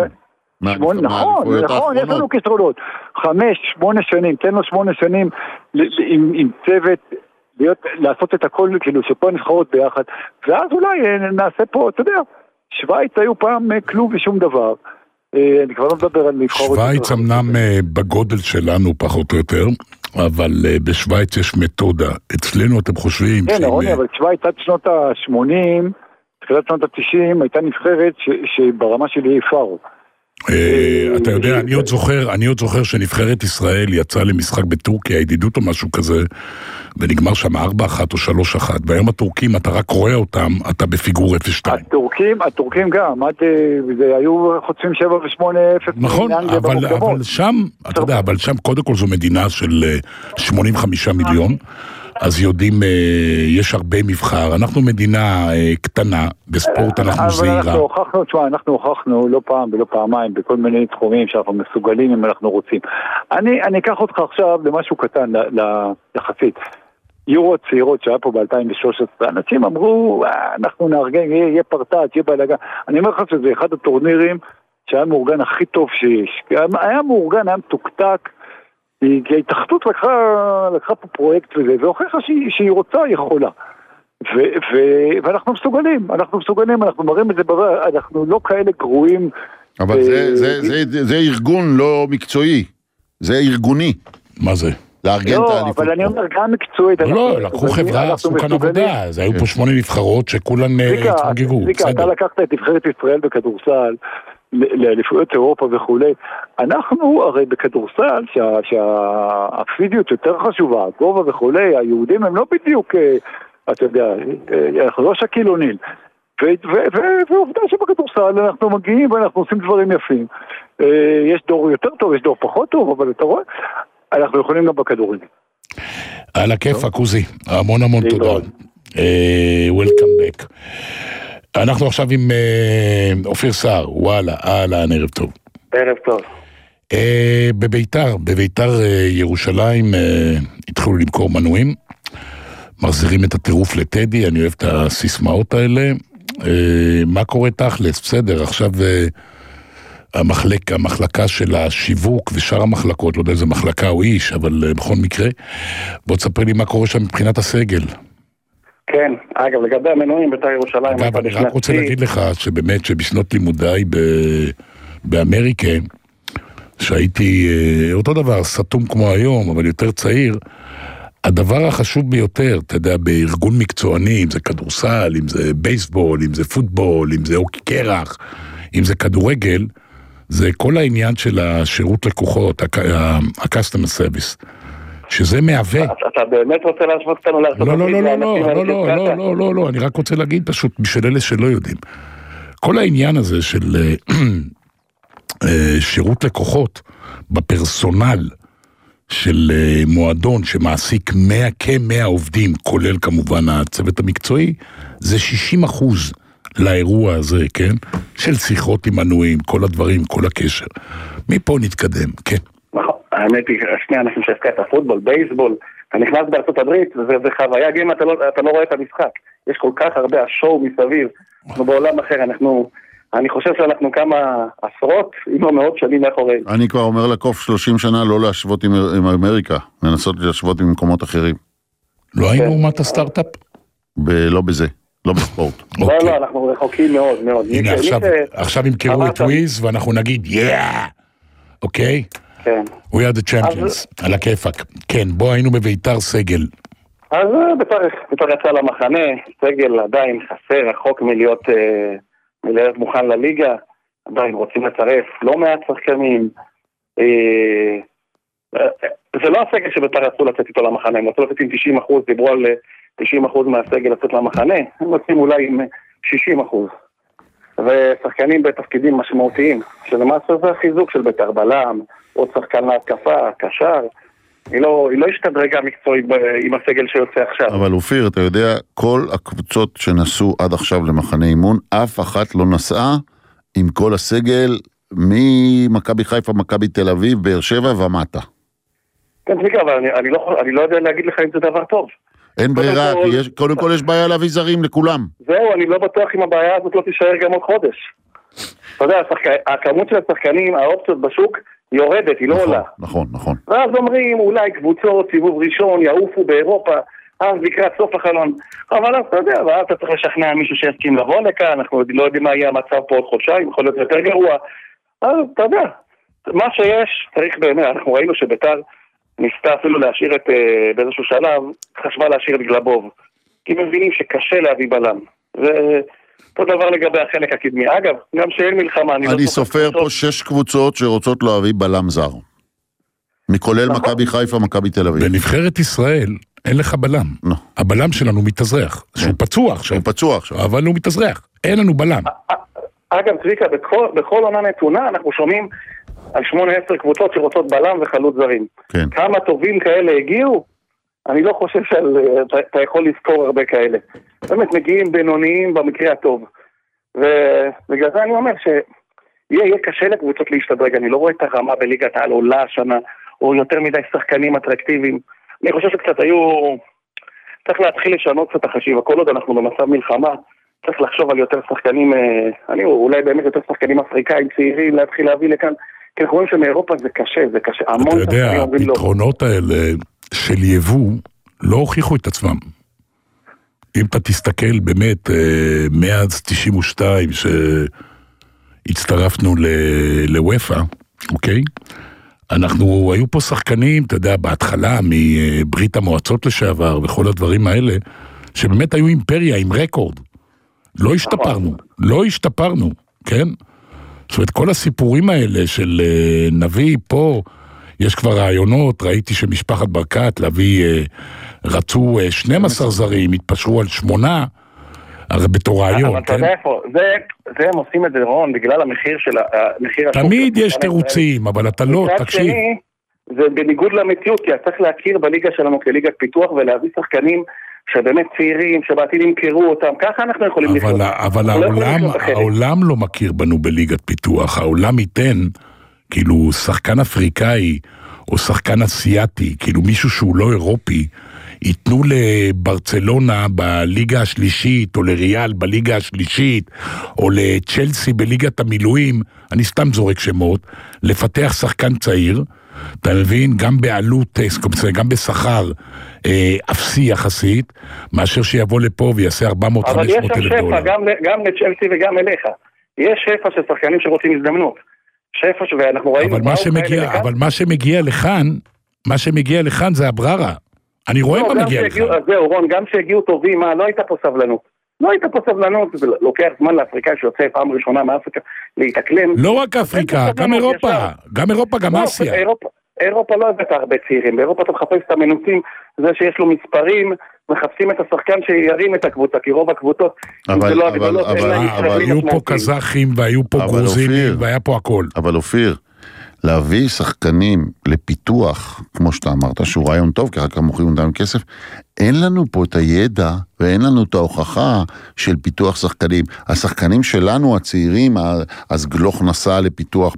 נכון, יש לנו כישרונות. 5-8 שנים, תן לו 8 שנים עם צוות, לעשות את הכל, כאילו שפה נבחרות ביחד, ואז אולי נעשה פה, אתה יודע, שוויץ היו פעם כלום ושום דבר. אני כבר לא מדבר על נבחרות. שוויץ אמנם בגודל שלנו פחות או יותר, אבל בשוויץ יש מתודה. אצלנו אתם חושבים... כן, רוני, אבל שוויץ עד שנות ה-80, תחילת שנות ה-90, הייתה נבחרת שברמה שלי הפרו. אתה יודע, אני עוד זוכר שנבחרת ישראל יצאה למשחק בטורקיה, ידידות או משהו כזה, ונגמר שם 4-1 או 3-1, והיום הטורקים, אתה רק רואה אותם, אתה בפיגור 0-2. הטורקים גם, היו חוצים 7 ו8-0. נכון, אבל שם, אתה יודע, אבל שם קודם כל זו מדינה של 85 מיליון, אז יודעים, יש הרבה מבחר, אנחנו מדינה קטנה, בספורט אנחנו זהירה. אנחנו הוכחנו לא פעם ולא פעמיים, בכל מיני תחומים שאנחנו מסוגלים אם אנחנו רוצים. אני אקח אותך עכשיו למשהו קטן, יחסית. יורו צעירות שהיה פה ב-2013, אנשים אמרו, אנחנו נארגן, יהיה פרטאץ', יהיה בלגן. אני אומר לך שזה אחד הטורנירים שהיה מאורגן הכי טוב שיש. היה מאורגן, היה מתוקתק, כי ההתאחדות לקחה פה פרויקט וזה, והוכיחה שהיא רוצה, היא יכולה. ואנחנו מסוגלים, אנחנו מראים את זה, אנחנו לא כאלה גרועים. אבל זה ארגון לא מקצועי, זה ארגוני. מה זה? לארגן את האליפות. אבל אני אומר גם מקצועית. לא, לקחו חברה, עשו כאן עבודה, זה היו פה 8 נבחרות שכולן התרגבו. אתה לקחת את נבחרת ישראל בכדורסל, לאליפויות אירופה וכולי. אנחנו הרי בכדורסל, שהפיזיות יותר חשובה, הגובה וכולי, היהודים הם לא בדיוק, אתה יודע, אנחנו לא שקיל אוניל. ועובדה שבכדורסל אנחנו מגיעים ואנחנו עושים דברים יפים. יש דור יותר טוב, יש דור פחות טוב, אבל אתה רואה, אנחנו יכולים גם בכדורים. על הכיף, עוזי, המון תודה. Welcome back. אנחנו עכשיו עם אופיר סער, וואלה, אהלן, ערב טוב. ערב טוב. בביתר ירושלים התחילו למכור מנויים, מחזירים את הטירוף לטדי, אני אוהב את הסיסמאות האלה. מה קורה תכלס? בסדר, עכשיו המחלקה של השיווק ושאר המחלקות, לא יודע איזה מחלקה או איש, אבל בכל מקרה, בוא תספר לי מה קורה שם מבחינת הסגל. כן, אגב, לגבי המנויים ביתר ירושלים... אגב, אני רק רוצה להגיד לך שבאמת שבשנות לימודיי באמריקה, שהייתי אותו דבר, סתום כמו היום, אבל יותר צעיר, הדבר החשוב ביותר, אתה יודע, בארגון מקצועני, אם זה כדורסל, אם זה בייסבול, אם זה פוטבול, אם זה אוקי קרח, אם זה כדורגל, זה כל העניין של השירות לקוחות, ה-customer service. שזה מהווה. אתה באמת רוצה להשוות אותנו לארצות הברית? לא, אני רק רוצה להגיד פשוט בשביל אלה שלא יודעים. כל העניין הזה של שירות לקוחות בפרסונל של מועדון שמעסיק כ-100 עובדים, כולל כמובן הצוות המקצועי, זה 60% לאירוע הזה, כן? של שיחות עם מנויים, כל הדברים, כל הקשר. מפה נתקדם, כן. נכון, האמת היא, שני אנשים שהזכרת, הפוטבול, בייסבול, אתה נכנס בארצות הברית, זה חוויה, גם אתה לא רואה את המשחק. יש כל כך הרבה השואו מסביב, אנחנו בעולם אחר, אני חושב שאנחנו כמה עשרות, אם לא מאות שנים מאחורי. אני כבר אומר לקוף 30 שנה לא להשוות עם אמריקה, לנסות להשוות עם מקומות אחרים. לא היינו אומת הסטארט-אפ? לא בזה. לא בספורט. לא, אנחנו רחוקים מאוד מאוד. הנה, עכשיו ימכרו את וויז, ואנחנו נגיד, אוקיי? כן. We are the champions, על הכיפק. כן, בוא היינו בביתר סגל. אז ביתר יצא למחנה, סגל עדיין חסר, רחוק מלהיות מוכן לליגה, עדיין רוצים לצרף לא מעט שחקנים. זה לא הסגל שביתר יצאו לצאת איתו למחנה, הם רצו לצאת עם 90%, דיברו על 90% מהסגל לצאת למחנה, הם רוצים אולי עם 60%. ושחקנים בתפקידים משמעותיים, שלמעשה זה החיזוק של ביתר, בלם, עוד שחקן להתקפה, קשר. היא לא השתדרגה מקצועית עם הסגל שיוצא עכשיו. אבל אופיר, אתה יודע, כל הקבוצות שנסעו עד עכשיו למחנה אימון, אף אחת לא נסעה עם כל הסגל ממכבי חיפה, מכבי תל אביב, באר שבע ומטה. כן, צביקה, אבל אני לא יודע להגיד לך אם זה דבר טוב. אין ברירה, קודם כל יש בעיה להביא זרים לכולם. זהו, אני לא בטוח אם הבעיה הזאת לא תישאר גם עוד חודש. אתה יודע, הכמות של השחקנים, האופציות בשוק, יורדת, היא לא עולה. נכון. ואז אומרים, אולי קבוצות, סיבוב ראשון, יעופו באירופה, אז לקראת סוף החלון. אבל אתה יודע, ואז אתה צריך לשכנע מישהו שיסכים לבוא לכאן, אנחנו לא יודעים מה יהיה המצב פה עוד חודשיים, יכול להיות יותר גרוע. אז אתה יודע, מה שיש, צריך באמת, אנחנו ראינו שביתר ניסתה אפילו להשאיר באיזשהו שלב, חשבה להשאיר את גלבוב. כי מבינים שקשה להביא בלם. אותו דבר לגבי החלק הקדמי. אגב, גם שאין מלחמה, אני סופר פה 6 קבוצות שרוצות להביא בלם זר. מכולל מכבי חיפה, מכבי תל אביב. בנבחרת ישראל אין לך בלם. הבלם שלנו מתאזרח. שהוא פצוע עכשיו. אבל הוא מתאזרח. אין לנו בלם. אגב, צביקה, בכל עונה נתונה אנחנו שומעים על 8-10 קבוצות שרוצות בלם וחלוץ זרים. כמה טובים כאלה הגיעו? אני לא חושב שאתה יכול לזכור הרבה כאלה. באמת מגיעים בינוניים במקרה הטוב. ובגלל זה אני אומר שיהיה קשה לקבוצות להשתדרג. אני לא רואה את הרמה בליגת העל עולה השנה, או יותר מדי שחקנים אטרקטיביים. אני חושב שקצת צריך להתחיל לשנות קצת החשיבה. כל עוד אנחנו במצב מלחמה, צריך לחשוב על יותר שחקנים, אולי באמת יותר שחקנים אפריקאים צעירים, להתחיל להביא לכאן. כי אנחנו רואים שמאירופה זה קשה. אתה יודע, הפתרונות האלה של יבוא לא הוכיחו את עצמם. אם אתה תסתכל באמת, מאז 92 שהצטרפנו לוופא, אוקיי? היו פה שחקנים, אתה יודע, בהתחלה, מברית המועצות לשעבר וכל הדברים האלה, שבאמת היו אימפריה עם רקורד. לא השתפרנו, כן? זאת אומרת, כל הסיפורים האלה של נביא פה, יש כבר רעיונות, ראיתי שמשפחת ברקת רצו 12 זרים, התפשרו על 8, הרי בתור רעיון. אבל אתה יודע איפה, זה הם עושים את זה, רון, בגלל המחיר של המחיר... תמיד יש תירוצים, אבל אתה לא, תקשיב. זה בניגוד למציאות, כי אתה צריך להכיר בליגה שלנו כליגת פיתוח, ולהביא שחקנים שבאמת צעירים, שבעתיד ימכרו אותם, ככה אנחנו יכולים לחיות. אבל העולם לא מכיר בנו בליגת פיתוח, העולם ייתן, כאילו שחקן אפריקאי, או שחקן אסיאתי, כאילו מישהו שהוא לא אירופי, ייתנו לברצלונה בליגה השלישית, או לריאל בליגה השלישית, או לצ'לסי בליגת המילואים, אני סתם זורק שמות, לפתח שחקן צעיר, אתה מבין, גם בעלות, גם בשכר אפסי יחסית, מאשר שיבוא לפה ויעשה 400-500 אלף דולר. אבל יש שם שפע, גם לצ'לסי וגם אליך. יש שפע של שחקנים שרוצים הזדמנות. שפע ואנחנו ראינו... אבל מה שמגיע לכאן זה הבררה. אני רואה מה מגיע לכאן. זהו, רון, גם שהגיעו טובים, לא הייתה פה סבלנות. זה לוקח זמן לאפריקאי שיוצא פעם ראשונה מאפריקה להתאקלם. לא רק אפריקה, גם אירופה, גם אסיה. אירופה לא הבאת הרבה צעירים, באירופה אתה מחפש את המנוסים, זה שיש לו מספרים, מחפשים את השחקן שירים את הקבוצה, כי רוב הקבוצות, אבל היו פה קזחים והיו פה גרוזינים והיה פה הכל. אבל אופיר, להביא שחקנים לפיתוח, כמו שאתה אמרת, שהוא רעיון טוב, כי רק מוכרים אותם כסף, אין לנו פה את הידע, ואין לנו את ההוכחה של פיתוח שחקנים. השחקנים שלנו, הצעירים, אז גלוך נסע לפיתוח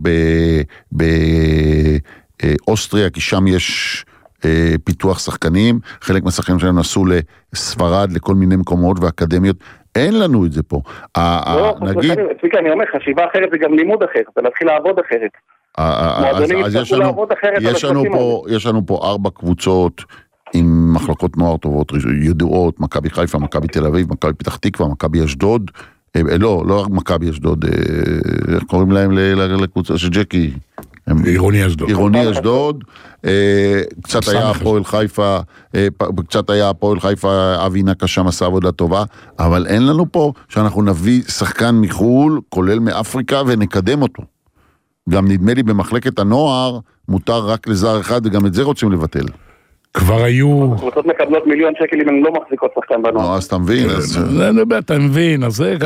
באוסטריה, כי שם יש פיתוח שחקנים, חלק מהשחקנים שלנו נסעו לספרד, לכל מיני מקומות ואקדמיות, אין לנו את זה פה. צביקה, אני אומר, חשיבה אחרת זה גם לימוד אחר, זה להתחיל לעבוד אחרת. אז יש לנו פה 4 קבוצות עם מחלקות נוער טובות, ידועות, מכבי חיפה, מכבי תל אביב, מכבי פתח תקווה, מכבי אשדוד, לא רק מכבי אשדוד, איך קוראים להם לקבוצה של ג'קי? עירוני אשדוד. עירוני אשדוד, קצת היה הפועל חיפה, קצת היה הפועל חיפה, אבי נקה שם עשה עבודה טובה, אבל אין לנו פה שאנחנו נביא שחקן מחול, כולל מאפריקה, ונקדם אותו. גם נדמה לי במחלקת הנוער, מותר רק לזר אחד, וגם את זה רוצים לבטל. כבר היו... קבוצות מקבלות מיליון שקל אם הן לא מחזיקות שחקן בנוער. אז אתה מבין, אתה מבין, אז זה...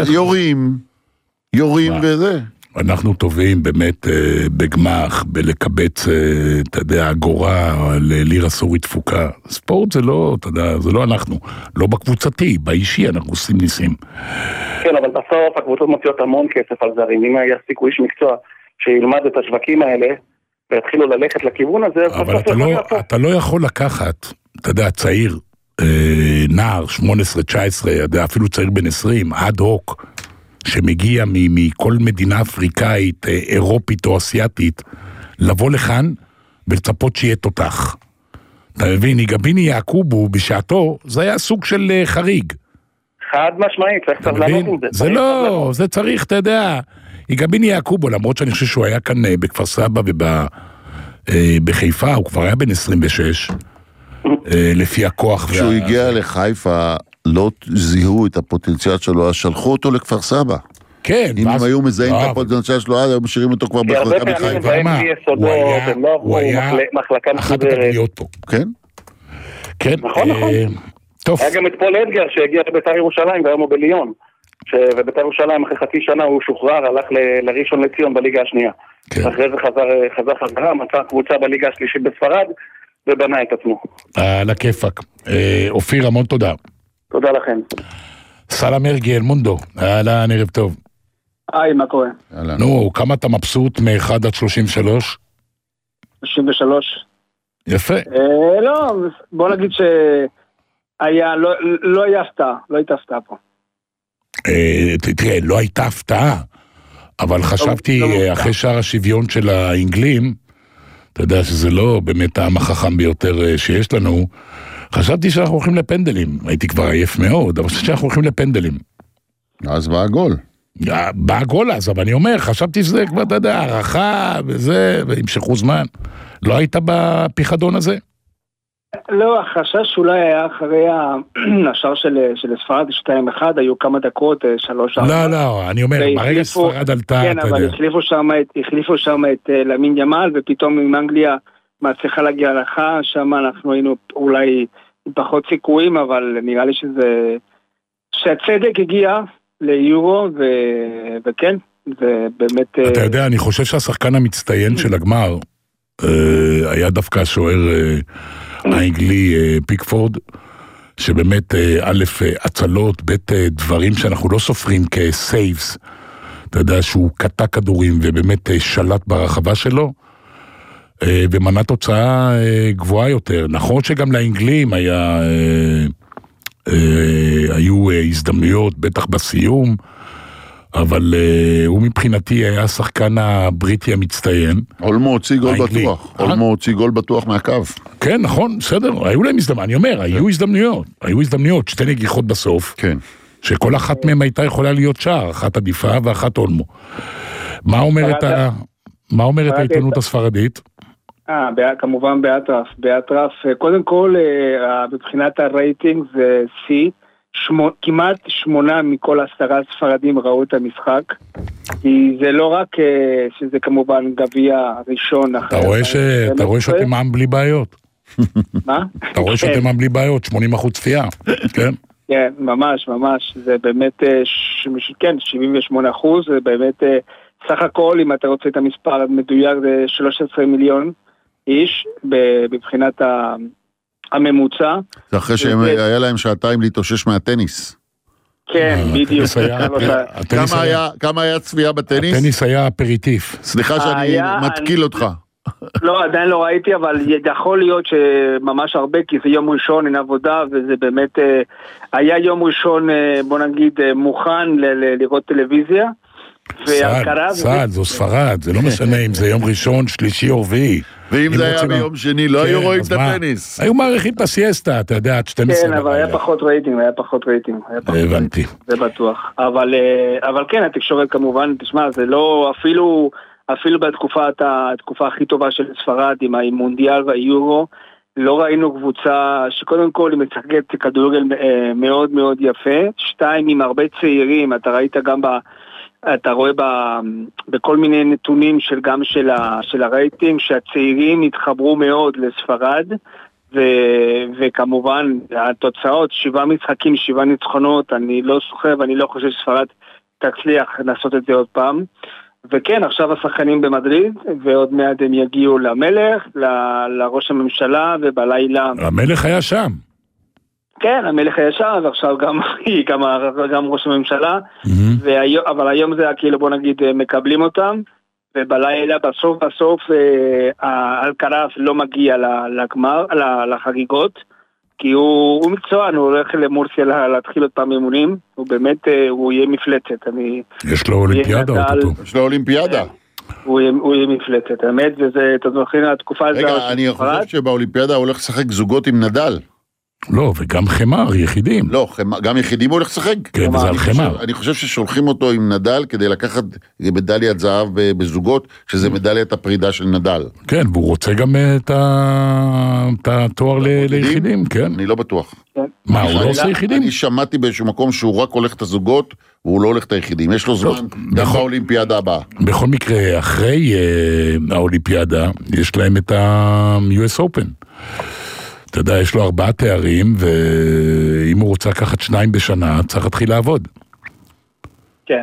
יורים וזה. אנחנו טובים באמת בגמח, בלקבץ, אתה יודע, אגורה ללירה סורית תפוקה. ספורט זה לא, אתה יודע, זה לא אנחנו. לא בקבוצתי, באישי אנחנו עושים ניסים. כן, אבל בסוף הקבוצות מוציאות המון כסף על זרים. אם היה סיכוי איש מקצוע שילמד את השווקים האלה, והתחילו ללכת לכיוון הזה... אבל אתה לא יכול לקחת, אתה יודע, צעיר, נער, 18, 19, אפילו צעיר בן 20, עד הוק, שמגיע מכל מדינה אפריקאית, אירופית או אסיאטית, לבוא לכאן ולצפות שיהיה תותח. אתה מבין, יגביני יעקובו בשעתו, זה היה סוג של חריג. חד משמעית, צריך סבלנות עם זה. זה לא, זה צריך, אתה יודע, יגביני יעקובו, למרות שאני חושב שהוא היה כאן בכפר סבא ובחיפה, הוא כבר היה בן 26, לפי הכוח. כשהוא הגיע לחיפה, לא זיהו את הפוטנציאל שלו, אז שלחו אותו לכפר סבא. כן. אם הם היו מזהים את הפוטנציאל שלו, אז היו משאירים אותו כבר בחלקה בחיפה. הוא היה אחת התגליות פה. כן? כן. נכון. היה גם את פול אדגר שהגיע לבית"ר ירושלים והיום הוא בליון. ובבית"ר ירושלים אחרי חצי שנה הוא שוחרר, הלך לראשון לציון בליגה השנייה. אחרי זה חזרה, מצא קבוצה בליגה השלישית בספרד, ובנה את עצמו. על הכיפק. אופיר, המון תודה. תודה לכם. סלאם מרגי, אלמונדו, אהלן, ערב טוב. היי, מה קורה? נו, כמה אתה מבסוט מ-1 עד 33? 33. יפה. לא, בוא נגיד שהיה, לא היה הפתעה, לא הייתה הפתעה פה. תראה, לא הייתה הפתעה, אבל חשבתי אחרי שער השוויון של האנגלים, אתה יודע שזה לא באמת העם החכם ביותר שיש לנו, חשבתי שאנחנו הולכים לפנדלים, הייתי כבר עייף מאוד, אבל חשבתי שאנחנו הולכים לפנדלים. אז בא הגול. בא הגול אז, אבל אני אומר, חשבתי שזה כבר, אתה יודע, הערכה וזה, והמשכו זמן. לא היית בפיחדון הזה? לא, החשש אולי היה אחרי השער של ספרד 2-1, היו כמה דקות, 3-4. לא, אני אומר, ברגע ספרד עלתה, כן, אבל החליפו שם את למין ימל, ופתאום עם אנגליה מצליחה להגיע לך, שם אנחנו היינו אולי עם פחות סיכויים, אבל נראה לי שהצדק הגיע ליורו, וכן, זה באמת... אתה יודע, אני חושב שהשחקן המצטיין של הגמר, היה דווקא השוער האנגלי פיקפורד, שבאמת א' הצלות, ב' דברים שאנחנו לא סופרים כסייבס, אתה יודע שהוא קטע כדורים ובאמת שלט ברחבה שלו, ומנה תוצאה גבוהה יותר. נכון שגם לאנגלים היו הזדמנויות, בטח בסיום, אבל הוא מבחינתי היה השחקן הבריטי המצטיין. אולמו הוציא גול בטוח. אולמו הוציא גול בטוח מהקו. כן, נכון, בסדר. היו להם הזדמנויות. אני אומר, היו הזדמנויות, שתי נגיחות בסוף. כן. שכל אחת מהם הייתה יכולה להיות שער, אחת עדיפה ואחת אולמו. מה אומרת העיתונות הספרדית? כמובן באטרף. קודם כל, מבחינת הרייטינג זה C, כמעט 8 מכל 10 ספרדים ראו את המשחק, כי זה לא רק שזה כמובן גביע ראשון. אתה רואה שאתם עם בלי בעיות. מה? אתה רואה שאתם עם בלי בעיות, 80% צפייה, כן? כן, ממש, זה באמת, כן, 78%, זה באמת, סך הכל, אם אתה רוצה את המספר המדויק, זה 13 מיליון איש, בבחינת הממוצע. זה אחרי שהיה להם שעתיים להתאושש מהטניס. כן, בדיוק. כמה היה צפייה בטניס? הטניס היה אפריטיף. סליחה שאני מתקיל אותך. לא, עדיין לא ראיתי, אבל יכול להיות שממש הרבה, כי זה יום ראשון, אין עבודה, וזה באמת, היה יום ראשון, בוא נגיד, מוכן לראות טלוויזיה, סעד, זו ספרד, זה לא משנה אם זה יום ראשון, שלישי או רביעי. ואם זה היה ביום שני, לא היו רואים את הטניס. היו מעריכים את הסיאסטה, אתה יודע, עד 12. כן, אבל היה פחות רייטינג, הבנתי. זה בטוח. אבל כן, התקשורת כמובן, תשמע, זה לא, אפילו בתקופה הכי טובה של ספרד, עם המונדיאל והיורו, לא ראינו קבוצה שקודם כל היא משחקת כדורגל מאוד מאוד יפה, 2 עם הרבה צעירים, אתה ראית גם אתה רואה בכל מיני נתונים גם של הרייטינג, שהצעירים התחברו מאוד לספרד, וכמובן התוצאות, 7 משחקים, 7 ניצחונות, אני לא סוחב, אני לא חושב שספרד תצליח לעשות את זה עוד פעם, וכן, עכשיו השחקנים במדריד, ועוד מעט הם יגיעו למלך, לראש הממשלה, ובלילה... המלך היה שם. כן, המלך היה שם, ועכשיו גם ראש הממשלה, אבל היום זה כאילו, בוא נגיד, מקבלים אותם, ובלילה בסוף אלקרף לא מגיע לגמר, לחגיגות, כי הוא מקצוען, הוא הולך למורסיה להתחיל עוד פעם אימונים, הוא באמת, הוא יהיה מפלצת. יש לו אולימפיאדה או יש לו אולימפיאדה. הוא יהיה מפלצת, האמת, וזה, אתה זוכר, התקופה הזאת... רגע, אני חושב שבאולימפיאדה הוא הולך לשחק זוגות עם נדל. לא, וגם חמר, יחידים. לא, גם יחידים הוא הולך לשחק. כן, וזה על חמר. אני חושב ששולחים אותו עם נדל כדי לקחת מדליית זהב בזוגות, שזה מדליית הפרידה של נדל. כן, והוא רוצה גם את התואר ליחידים, כן. אני לא בטוח. מה, הוא לא עושה יחידים? אני שמעתי באיזשהו מקום שהוא רק הולך את הזוגות, והוא לא הולך את היחידים. יש לו זמן גם באולימפיאדה הבאה. בכל מקרה, אחרי האולימפיאדה, יש להם את ה-US Open. אתה יודע, יש לו 4 תארים, ואם הוא רוצה לקחת 2 בשנה, צריך להתחיל לעבוד. כן.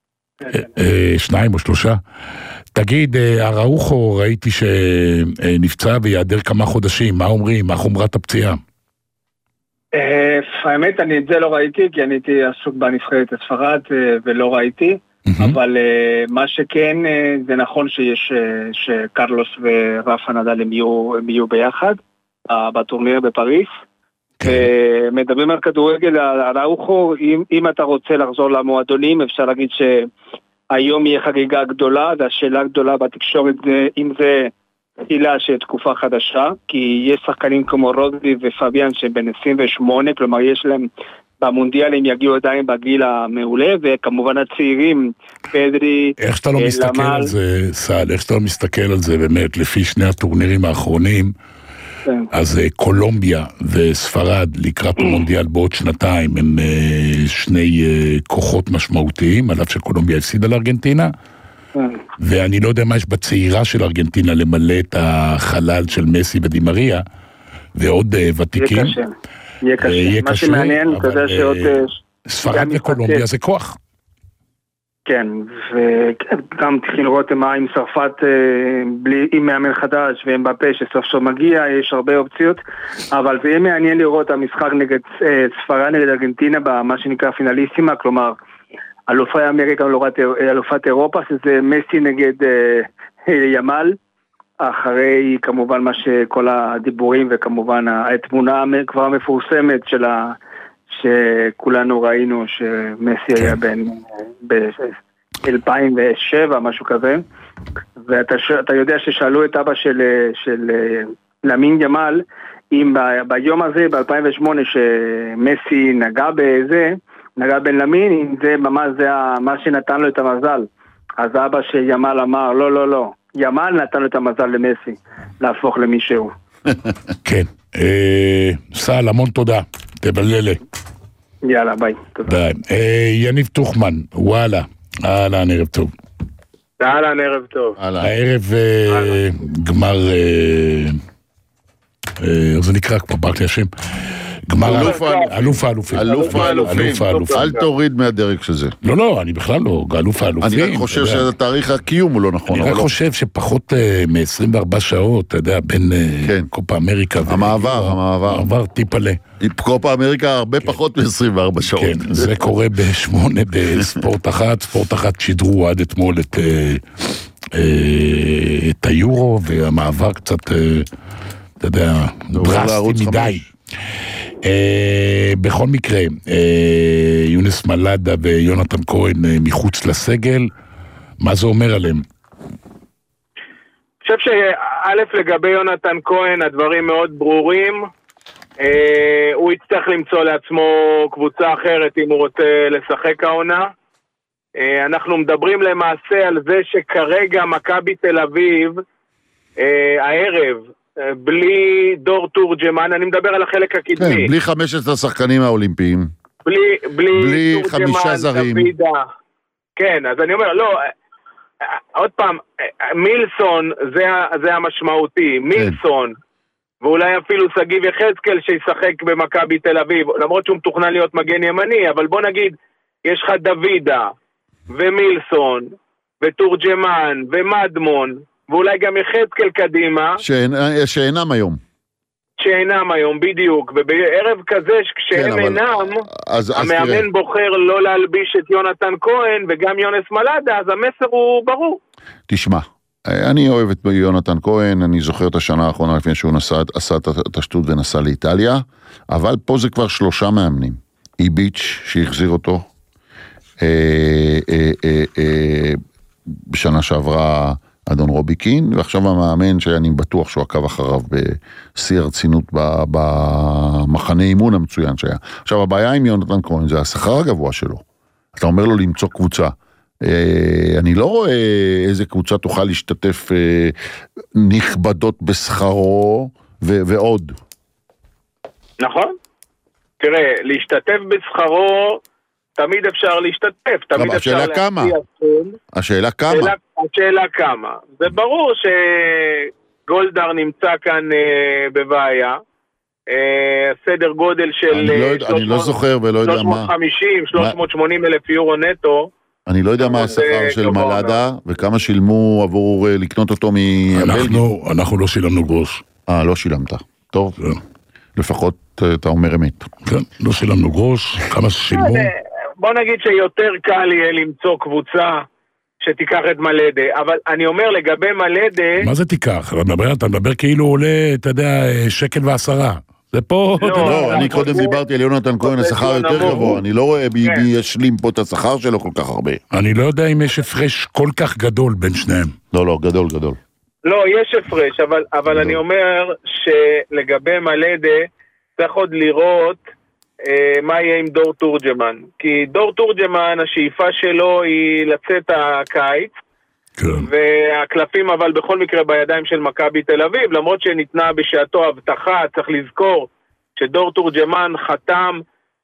2 או 3. תגיד, אראוחו, ראיתי שנפצע ויעדר כמה חודשים, מה אומרים? מה חומרת הפציעה? האמת, אני את זה לא ראיתי, כי אני הייתי עסוק בנבחרת הספרד ולא ראיתי, אבל מה שכן, זה נכון שקרלוס ורפה נדל הם יהיו ביחד, בטורניר בפריס, ומדברים על כדורגל, על אראוחו, אם אתה רוצה לחזור למועדונים, אפשר להגיד שהיום יהיה חגיגה גדולה, והשאלה גדולה בתקשורת זה אם זה תחילה של תקופה חדשה, כי יש שחקנים כמו רודרי ופביאן שבין 28, כלומר יש להם במונדיאל הם יגיעו עדיין בגיל המעולה, וכמובן הצעירים, פדרי, איך שאתה לא מסתכל על זה, סל, איך שאתה לא מסתכל על זה באמת, לפי 2 הטורנירים האחרונים, אז קולומביה וספרד לקראת המונדיאל בעוד 2 הם 2 כוחות משמעותיים, על אף שקולומביה הפסידה לארגנטינה, ואני לא יודע מה יש בצעירה של ארגנטינה למלא את החלל של מסי ודימריה, ועוד ותיקים. יהיה קשה. מה שמעניין, אתה יודע שעוד... ספרד וקולומביה זה כוח. כן, וגם תכין לראות מה עם צרפת עם מאמן חדש ואמבפה שסוף סוף מגיע, יש הרבה אופציות, אבל זה יהיה מעניין לראות המשחק נגד ספרד נגד ארגנטינה במה שנקרא פינליסימה, כלומר אלופי אמריקה אלופת אירופה, שזה מסי נגד ימל, אחרי כמובן מה שכל הדיבורים וכמובן התמונה כבר המפורסמת שכולנו ראינו שמסי היה ב-2007 משהו כזה, ואתה יודע ששאלו את אבא של למין ימל אם ביום הזה ב-2008 שמסי נגע בין למין, אם זה ממש זה מה שנתן לו את המזל. אז אבא של ימל אמר לא, ימל נתן לו את המזל למסי להפוך למישהו. כן, סל, המון תודה, תבללה. יאללה, ביי. ביי. יניב תוכמן, וואלה, אהלן, ערב טוב. אהלן, ערב טוב. הערב גמר, זה נקרא כבר ברק לי השם, גמר אלוף האלופים. אל תוריד מהדרג של זה. לא, אני בכלל לא, אלוף האלופים. אני רק חושב שהתאריך הקיום הוא לא נכון. אני רק חושב שפחות מ-24 שעות, אתה יודע, בין קופה אמריקה. המעבר טיפלה. קופה אמריקה הרבה פחות מ-24 שעות. כן, זה קורה ב-8 בספורט אחת, ספורט אחת שידרו עד אתמול את היורו, והמעבר קצת, אתה יודע, דרסטי מדי. בכל מקרה, יונס מלאדה ויונתן כהן מחוץ לסגל, מה זה אומר עליהם? אני חושב שא' לגבי יונתן כהן, הדברים מאוד ברורים. הוא יצטרך למצוא לעצמו קבוצה אחרת אם הוא רוצה לשחק העונה. אנחנו מדברים למעשה על זה שכרגע מכבי תל אביב, הערב, בלי דור תורג'מן, אני מדבר על החלק הקדמי. כן, בלי 15 שחקנים האולימפיים. בלי 5 זרים. דוידה. כן, אז אני אומר, לא, עוד פעם, מילסון זה המשמעותי, מילסון, ואולי אפילו סגיב יחזקאל שישחק במכבי תל אביב, למרות שהוא מתוכנן להיות מגן ימני, אבל בוא נגיד, יש לך דוידה, ומילסון, וטורג'מן, ומדמון, ואולי גם יחזקאל קדימה. שאינם היום, בדיוק. ובערב כזה, כשהם אינם, המאמן בוחר לא להלביש את יונתן כהן, וגם יונס מלאדה, אז המסר הוא ברור. תשמע, אני אוהב את יונתן כהן, אני זוכר את השנה האחרונה לפני שהוא עשה את השטות ונסע לאיטליה, אבל פה זה כבר 3 מאמנים. איביץ' שהחזיר אותו, בשנה שעברה אדון רוביקין, ועכשיו המאמן שאני בטוח שהוא עקב אחריו בשיא הרצינות במחנה אימון המצוין שהיה. עכשיו הבעיה עם יונתן כהן זה השכר הגבוה שלו. אתה אומר לו למצוא קבוצה. אני לא רואה איזה קבוצה תוכל להשתתף נכבדות בשכרו ועוד. נכון. תראה, להשתתף בשכרו תמיד אפשר להשתתף, תמיד אפשר להציע סכום. השאלה כמה? השאלה כמה. זה ברור שגולדהר נמצא כאן בבעיה. סדר גודל של אני לא זוכר ולא יודע מה. 380 אלף יורו נטו. אני לא יודע מה השכר של מלאדה, וכמה שילמו עבור לקנות אותו מהבלגיה. אנחנו לא שילמנו גרוש. לא שילמת. טוב. לפחות אתה אומר אמת. כן, לא שילמנו גרוש, כמה ששילמו. בוא נגיד שיותר קל יהיה למצוא קבוצה שתיקח את מלאדה, אבל אני אומר לגבי מלאדה... מה זה תיקח? אתה מדבר כאילו עולה, אתה יודע, 1.10. זה פה... לא, אני קודם דיברתי על יונתן כהן, השכר יותר גבוה, אני לא רואה מי ישלים פה את השכר שלו כל כך הרבה. אני לא יודע אם יש הפרש כל כך גדול בין שניהם. לא, גדול. לא, יש הפרש, אבל אני אומר שלגבי מלאדה, צריך עוד לראות מה יהיה עם דור תורג'מן. כי דור תורג'מן, השאיפה שלו היא לצאת הקיץ, והקלפים אבל בכל מקרה בידיים של מכבי תל אביב, למרות שניתנה בשעתו הבטחה, צריך לזכור שדור תורג'מן חתם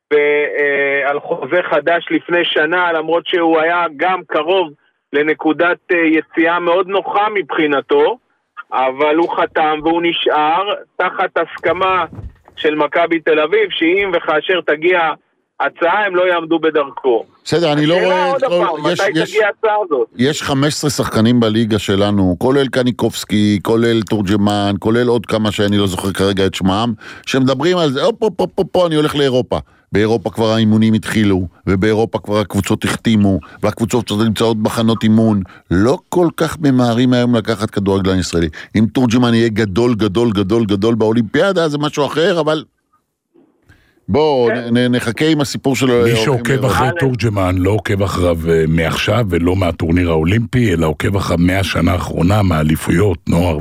על חוזה חדש לפני שנה, למרות שהוא היה גם קרוב לנקודת יציאה מאוד נוחה מבחינתו, אבל הוא חתם והוא נשאר תחת הסכמה של מכבי תל אביב, שאם וכאשר תגיע הצעה, הם לא יעמדו בדרכו. בסדר, אני לא רואה... מתי תגיע הצעה הזאת? יש 15 שחקנים בליגה שלנו, כולל קניקובסקי, כולל תורג'מן, כולל עוד כמה שאני לא זוכר כרגע את שמם, שמדברים על זה, פה, אני הולך לאירופה. באירופה כבר האימונים התחילו, ובאירופה כבר הקבוצות החתימו, והקבוצות נמצאות בחנות אימון. לא כל כך ממהרים היום לקחת כדורגלן ישראלי. אם תורג'מן יהיה גדול באולימפיאדה, זה משהו אחר, אבל... בואו, נחכה עם הסיפור שלו. מי שעוקב אחרי תורג'מן לא עוקב אחריו מעכשיו ולא מהטורניר האולימפי, אלא עוקב אחריו 100 שנה האחרונה, מהאליפויות,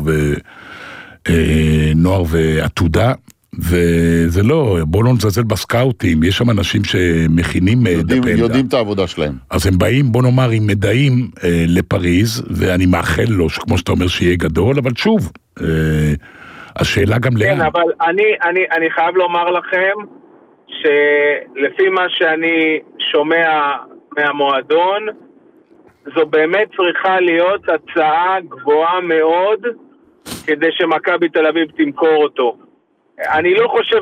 נוער ועתודה, וזה לא, בואו לא נזלזל בסקאוטים, יש שם אנשים שמכינים יודעים את העבודה שלהם. אז הם באים, בוא נאמר, עם מדעים לפריז, ואני מאחל לו, כמו שאתה אומר, שיהיה גדול, אבל שוב, השאלה גם לאן. כן, אבל אני חייב לומר לכם, שלפי מה שאני שומע מהמועדון, זו באמת צריכה להיות הצעה גבוהה מאוד, כדי שמכבי תל אביב תמכור אותו. אני לא חושב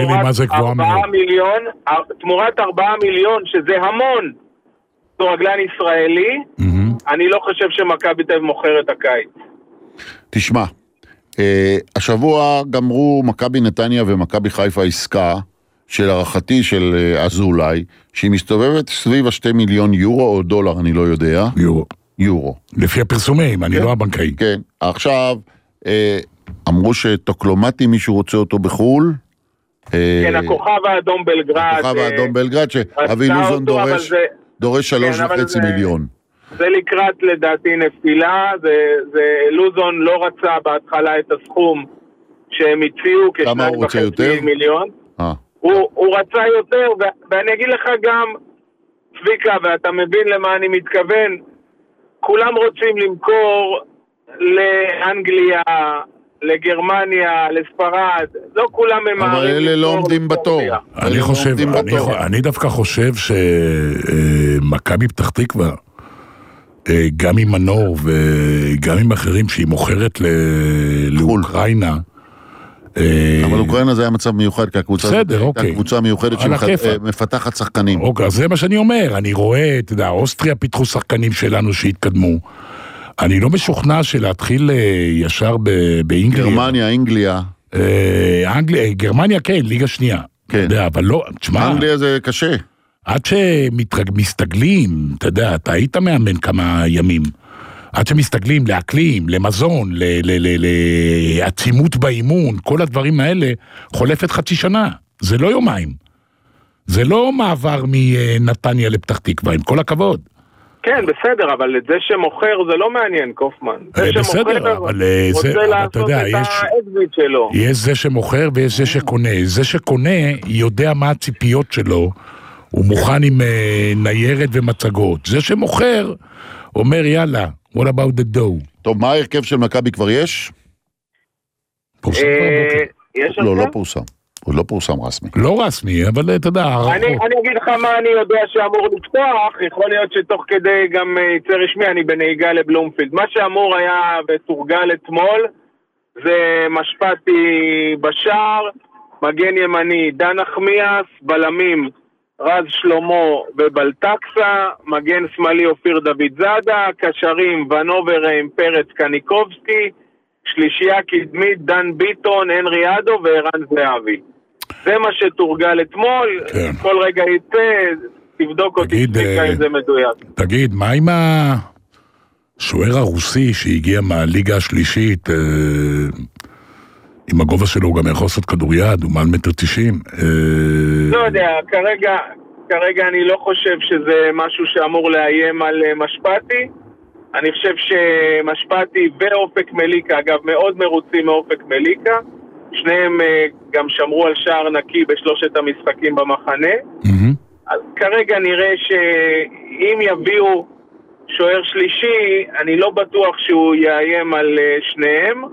תמורת 4 מיליון, שזה המון, כדורגלן ישראלי, אני לא חושב שמכבי תל אביב מוכר את הקיץ. תשמע, השבוע גמרו מכבי נתניה ומכבי חיפה עסקה, של הערכתי של אזולאי, שהיא מסתובבת סביב 2 מיליון יורו או דולר, אני לא יודע. יורו. לפי הפרסומים, אני לא הבנקאי. כן, עכשיו, אמרו שטוקלומטי מישהו רוצה אותו בחול. כן, הכוכב האדום בלגרד. הכוכב האדום בלגרד, שאבי לוזון דורש 3.5 מיליון. זה לקראת לדעתי נפילה, זה לוזון לא רצה בהתחלה את הסכום שהם הציעו כ2.5 מיליון. הוא רצה יותר, ואני אגיד לך גם, צביקה, ואתה מבין למה אני מתכוון, כולם רוצים למכור לאנגליה, לגרמניה, לספרד, לא כולם ממהרים. אבל אלה לא עומדים בתור. אני דווקא חושב שמכבי פתח תקווה, גם עם מנור וגם עם אחרים שהיא מוכרת לאוקראינה, אבל אוקראינה זה היה מצב מיוחד, כי הקבוצה מיוחדת שמפתחת שחקנים. אוקיי, אז זה מה שאני אומר, אני רואה, אתה יודע, אוסטריה פיתחו שחקנים שלנו שהתקדמו, אני לא משוכנע שלהתחיל ישר באנגליה. גרמניה, אנגליה. גרמניה כן, ליגה שנייה. כן. אבל לא, תשמע. אנגליה זה קשה. עד שמסתגלים, אתה יודע, אתה היית מאמן כמה ימים, עד שמסתגלים לאקלים, למזון, לעצימות באימון, כל הדברים האלה, חולפת חצי שנה. זה לא יומיים. זה לא מעבר מנתניה לפתח תקווה, עם כל הכבוד. כן, בסדר, אבל את זה שמוכר זה לא מעניין, קופמן. בסדר, אבל אתה יודע, יש זה שמוכר ויש זה שקונה. זה שקונה יודע מה הציפיות שלו, הוא מוכן עם ניירת ומצגות. זה שמוכר אומר, יאללה, what about the dough? טוב, מה ההרכב של מכבי כבר יש? פורסם כבר בוקר. לא פורסם. הוא לא פורסם רסמי. לא רסמי, אבל אתה יודע, אני אגיד לך מה אני יודע שאמור לפתוח, יכול להיות שתוך כדי גם יצא רשמי, אני בנהיגה לבלומפילד. מה שאמור היה ותורגל אתמול, זה משפטי בשער, מגן ימני דן נחמיאס, בלמים רז שלמה ובלטקסה, מגן שמאלי אופיר דוד זאדה, קשרים ונובר עם פרץ קניקובסקי, שלישייה קדמית דן ביטון, הנרי אדו וערן זהבי. זה מה שתורגל אתמול, כן. כל רגע יצא, תבדוק אותי, אם זה מדויק. תגיד, מה עם השוער הרוסי שהגיע מהליגה השלישית, עם הגובה שלו הוא גם יכול לעשות כדוריד, הוא מעל 1.90 מטר. לא יודע, כרגע אני לא חושב שזה משהו שאמור לאיים על משפטי. אני חושב שמשפטי ואופק מליקה, אגב מאוד מרוצים מאופק מליקה, שניהם גם שמרו על שער נקי בשלושת המשחקים במחנה. אז כרגע נראה שאם יביאו שוער שלישי, אני לא בטוח שהוא יאיים על שניהם,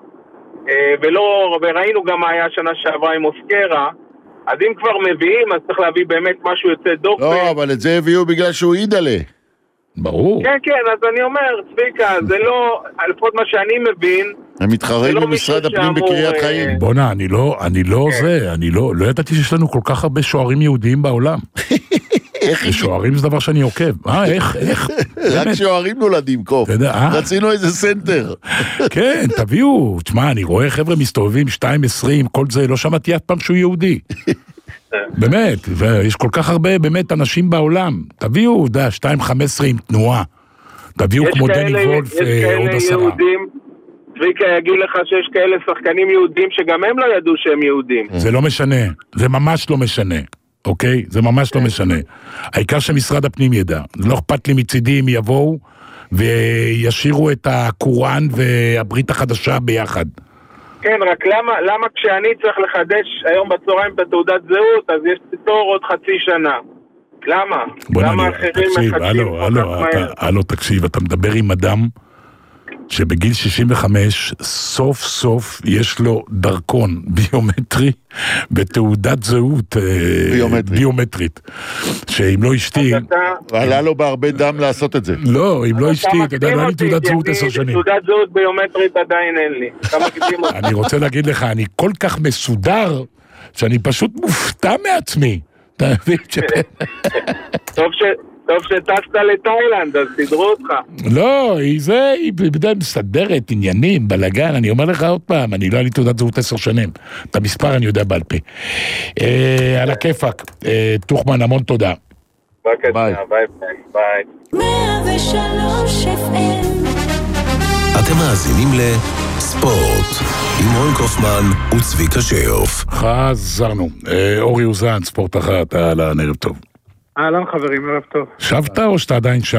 וראינו גם מה היה שנה שעברה עם אוסקרה, אז אם כבר מביאים, אז צריך להביא באמת משהו יוצא דופן. לא, אבל את זה הביאו בגלל שהוא עידלה. ברור. כן, אז אני אומר, צביקה, זה לא, לפחות מה שאני מבין, הם מתחרים במשרד הפנים בקריית חיים. בונה, אני לא ידעתי שיש לנו כל כך הרבה שוערים יהודיים בעולם. שוערים זה דבר שאני עוקב. איך? רק שוערים נולדים קוף. רצינו איזה סנטר. כן, תביאו. תשמע, אני רואה חבר'ה מסתובבים 2.20, כל זה, לא שמעתי אף פעם שהוא יהודי. באמת, ויש כל כך הרבה באמת אנשים בעולם. תביאו, 2.15 עם תנועה. תביאו כמו דני וולף עוד 10. צביקה יגיד לך שיש כאלה שחקנים יהודים שגם הם לא ידעו שהם יהודים. זה לא משנה, זה ממש לא משנה. אוקיי? זה ממש לא משנה. העיקר שמשרד הפנים ידע. לא אכפת לי מצידי אם יבואו וישירו את הקוראן והברית החדשה ביחד. כן, רק למה כשאני צריך לחדש היום בצהריים את התעודת זהות, אז יש תור עוד חצי שנה? למה? למה אחרים מחכים? הלו, תקשיב, אתה מדבר עם אדם שבגיל 65 סוף סוף יש לו דרכון ביומטרי בתעודת זהות ביומטרית, שאם לא אשתי עלה לו בהרבה דם לעשות את זה. לא, אם לא אשתי, אתה יודע, לא היה לי תעודת זהות 10 שנים. תעודת זהות ביומטרית עדיין אין לי. אני רוצה להגיד לך, אני כל כך מסודר שאני פשוט מופתע מעצמי. אתה מבין? טוב שטסת לתאילנד, אז תדרו אותך. לא, היא בדי מסדרת, עניינים, בלגן, אני אומר לך עוד פעם, אני לא היה לי תעודת זהות 10 שנים. את המספר אני יודע בעל פה. על הכיפק, תוכמן, המון תודה. ביי. ביי. 103 FM. אתם מאזינים לספורט, עם רון קופמן וצביקה שיוף. חזרנו. אורי אוזן, ספורט אחת, אהלן, ערב טוב. אהלן חברים, ערב טוב. שבת או שאתה עדיין שם?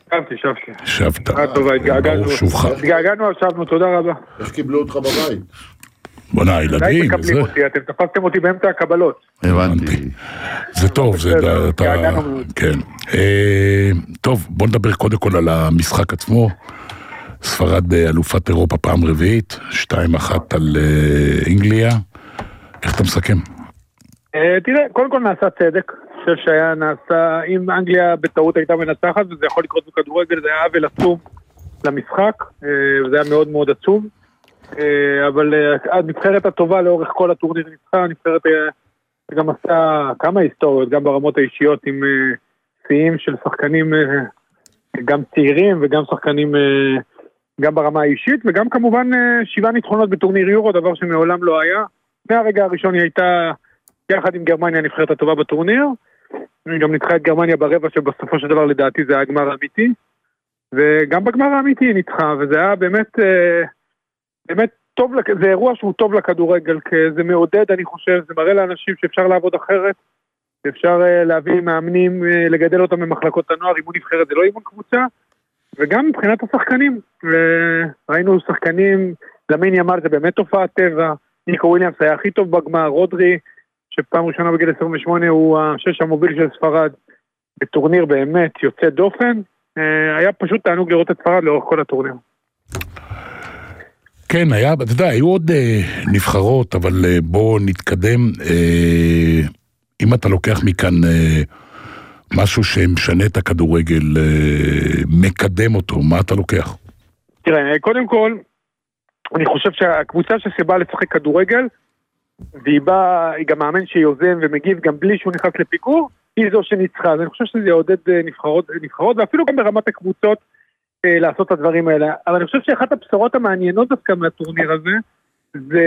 שבת. טוב, התגעגענו, שבנו, תודה רבה. איך קיבלו אותך בבית? בונה, הילדים, זה. אתם תפסתם אותי באמצע הקבלות. הבנתי. זה טוב, זה כן. טוב, בוא נדבר קודם כל על המשחק עצמו. ספרד אלופת אירופה פעם רביעית, 2-1 על אנגליה. איך אתה מסכם? תראה, קודם כל נעשה צדק. אני חושב שהיה נעשה, אם אנגליה בטעות הייתה מנצחת, וזה יכול לקרות בכדורגל, זה היה עוול עצוב למשחק, וזה היה מאוד מאוד עצוב. אבל הנבחרת הטובה לאורך כל הטורניר ניצחה, הנבחרת גם עשה כמה היסטוריות, גם ברמות האישיות עם שיאים של שחקנים גם צעירים וגם שחקנים גם ברמה האישית, וגם כמובן 7 ניצחונות בטורניר יורו, דבר שמעולם לא היה. מהרגע הראשון היא הייתה יחד עם גרמניה הנבחרת הטובה בטורניר, היא גם ניצחה את גרמניה ברבע שבסופו של דבר לדעתי זה היה הגמר האמיתי, וגם בגמר האמיתי היא ניצחה, וזה היה באמת טוב, זה אירוע שהוא טוב לכדורגל, כי זה מעודד, אני חושב, זה מראה לאנשים שאפשר לעבוד אחרת, אפשר להביא מאמנים, לגדל אותם במחלקות הנוער, אימון נבחרת זה לא אימון קבוצה, וגם מבחינת השחקנים, ראינו שחקנים, למין ימל זה באמת תופעת טבע, ניקו וויליאמס היה הכי טוב בגמר, רודרי, שפעם ראשונה בגיל 28 הוא השש המוביל של ספרד, בטורניר באמת יוצא דופן, היה פשוט תענוג לראות את ספרד לאורך כל הטורניר. כן, היה, אתה יודע, היו עוד נבחרות, אבל בואו נתקדם. אם אתה לוקח מכאן משהו שמשנה את הכדורגל, מקדם אותו, מה אתה לוקח? תראה, קודם כל, אני חושב שהקבוצה שבאה לשחק כדורגל, והיא גם מאמן שיוזם ומגיב גם בלי שהוא נכנס לפיקור, היא זו שניצחה. אז אני חושב שזה יעודד נבחרות, ואפילו גם ברמת הקבוצות, לעשות את הדברים האלה. אבל אני חושב שאחת הבשורות המעניינות דווקא מהטורניר הזה, זה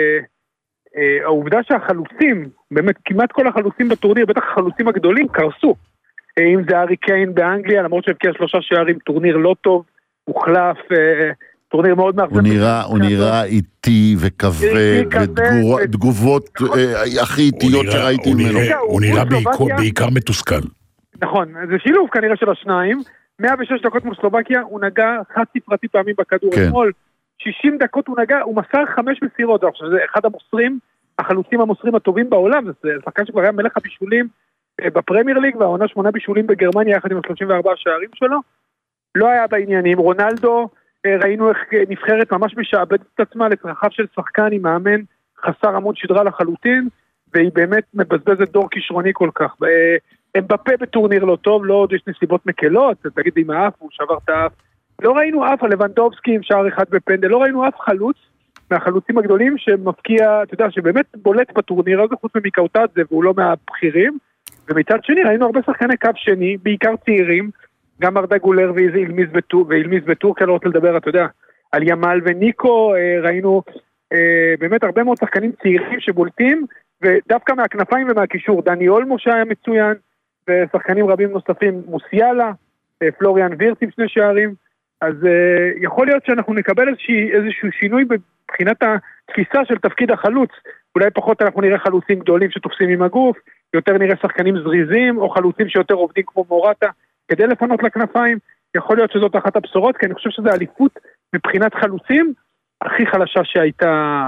העובדה שהחלוצים, באמת כמעט כל החלוצים בטורניר, בטח החלוצים הגדולים, קרסו. אם זה הארי קיין באנגליה, למרות שהבקיע 3 שערים, טורניר לא טוב, הוחלף, טורניר מאוד מאכזב. הוא נראה איטי וכבד, ותגובות הכי איטיות שראיתי ממנו. הוא נראה בעיקר מתוסכל. נכון, זה שילוב כנראה של השניים, 106 דקות מול סלובקיה, הוא נגע חד ספרתי פעמים בכדור אתמול, 60 דקות הוא נגע, הוא מסר 5 מסירות, זה אחד המוסרים, החלוצים המוסרים הטובים בעולם, זה שחקן שכבר היה מלך הבישולים בפרמייר ליג, והעונה 8 בישולים בגרמניה, יחד עם 34 שערים שלו, לא היה בעניינים. רונלדו, ראינו איך נבחרת ממש משעבדת את עצמה לצרכיו של שחקן עם מאמן חסר עמוד שדרה לחלוטין, והיא באמת מבזבזת דור כישרוני כל כך. אמבפה בטורניר לא טוב, לא עוד יש נסיבות מקלות, תגיד עם האף, הוא שבר את האף. לא ראינו אף, הלבנדובסקי עם שער אחד בפנדל, לא ראינו אף חלוץ מהחלוצים הגדולים שמפקיע, אתה יודע, שבאמת בולט בטורניר הזה, חוץ ממיקאוטת זה, והוא לא מהבחירים. ומצד שני, ראינו הרבה שחקני קו שני, בעיקר צעירים, גם ארדה גולר ואילמיז בטורקיה, לא רוצה לדבר, אתה יודע, על ימל וניקו, ראינו באמת הרבה מאוד שחקנים צעירים שבולטים, ודווקא מהכנפיים ומהקישור, דני אולמו שהיה מצוין, ושחקנים רבים נוספים, מוסיאלה, פלוריאן וירץ עם 2 שערים, אז יכול להיות שאנחנו נקבל איזשהו שינוי מבחינת התפיסה של תפקיד החלוץ, אולי פחות אנחנו נראה חלוצים גדולים שתופסים עם הגוף, יותר נראה שחקנים זריזים, או חלוצים שיותר עובדים כמו מורטה, כדי לפנות לכנפיים. יכול להיות שזאת אחת הבשורות, כי אני חושב שזה אליפות מבחינת חלוצים, הכי חלשה שהייתה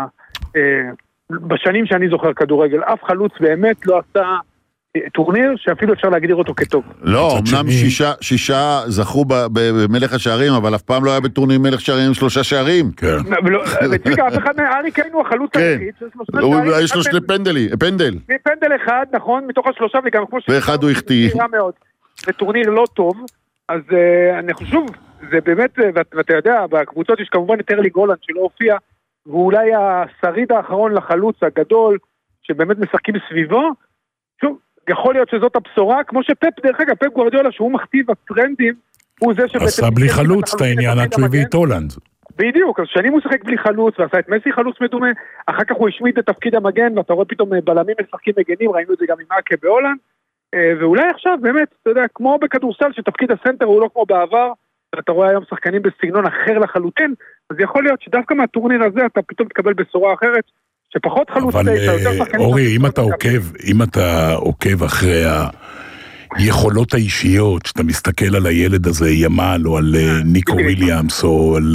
בשנים שאני זוכר כדורגל. אף חלוץ באמת לא עשה טורניר שאפילו אפשר להגדיר אותו כטוב. לא, אמנם 6 זכו במלך השערים, אבל אף פעם לא היה בטורניר מלך שערים עם 3 שערים. כן. וצ'יקה, אף אחד מהארי קיין הוא החלוץ היחיד. יש לו 2 פנדל. פנדל אחד, נכון, מתוך 3, וגם כמו ואחד הוא החטיא. זה טורניר לא טוב, אז אני חושב, זה באמת, ואתה יודע, בקבוצות יש כמובן את ארלי גולנד שלא הופיע, ואולי השריד האחרון לחלוץ הגדול, שבאמת משחקים סביבו, שוב, יכול להיות שזאת הבשורה, כמו שפפ, דרך אגב, פפ גוארדיולה, שהוא מכתיב הטרנדים, הוא זה שבעצם... עשה בלי חלוץ את העניין עד שהוא הביא את הולנד. בדיוק, אז שנים הוא שחק בלי חלוץ, ועשה את מסי חלוץ מדומה, אחר כך הוא השמיד את תפקיד המגן, ואתה רואה פתאום בלמים משחקים מגנים, ראינו את זה גם עם אקה בהולנד, ואולי עכשיו באמת, אתה יודע, כמו בכדורסל, שתפקיד הסנטר הוא לא כמו בעבר, אתה רואה היום שחקנים בסגנון אחר לחלוטין, אז יכול להיות שדווקא מהטורניר הזה אתה פתאום תקבל בשורה אחרת, שפחות חלוץ... אבל אורי, אם אתה עוקב אחרי היכולות האישיות, שאתה מסתכל על הילד הזה, ימל, או על ניקו וויליאמס, או על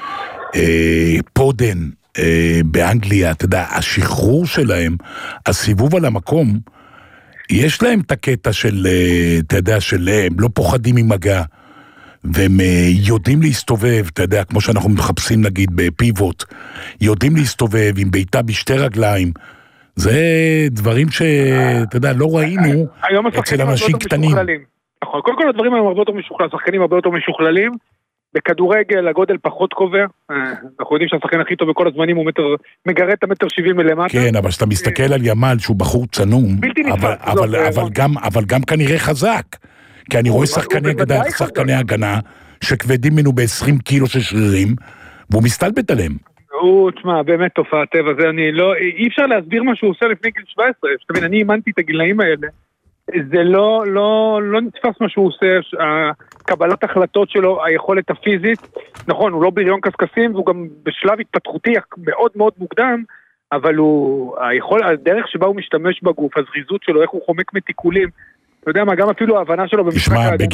פודן באנגליה, אתה יודע, השחרור שלהם, הסיבוב על המקום, יש להם את הקטע של, אתה יודע, הם לא פוחדים ממגע, והם יודעים להסתובב, אתה יודע, כמו שאנחנו מחפשים נגיד בפיבוט, יודעים להסתובב עם ביתה בשתי רגליים, זה דברים שאתה יודע, לא ראינו אצל אנשים קטנים. נכון, קודם כל הדברים הם הרבה יותר משוכללים, השחקנים הרבה יותר משוכללים, בכדורגל הגודל פחות קובע, אנחנו יודעים שהשחקן הכי טוב בכל הזמנים הוא מגרד את המטר 70 מלמטה. כן, אבל שאתה מסתכל על ימל שהוא בחור צנום, אבל גם כנראה חזק, כי אני רואה שחקני הגנה שכבדים ממנו ב-20 קילו של שרירים, והוא מסתלבט עליהם. תשמע, באמת תופעת טבע, אי אפשר להסביר מה שהוא עושה לפני גיל 17, שתבין, אני אימנתי את הגילאים האלה, זה לא נתפס מה שהוא עושה, קבלת החלטות שלו, היכולת הפיזית, נכון, הוא לא בריון קסקסים, והוא גם בשלב התפתחותי מאוד מאוד מוקדם, אבל הדרך שבה הוא משתמש בגוף, הזריזות שלו, איך הוא חומק מתיקולים, אתה יודע מה, גם אפילו ההבנה שלו במשחק ההגנה,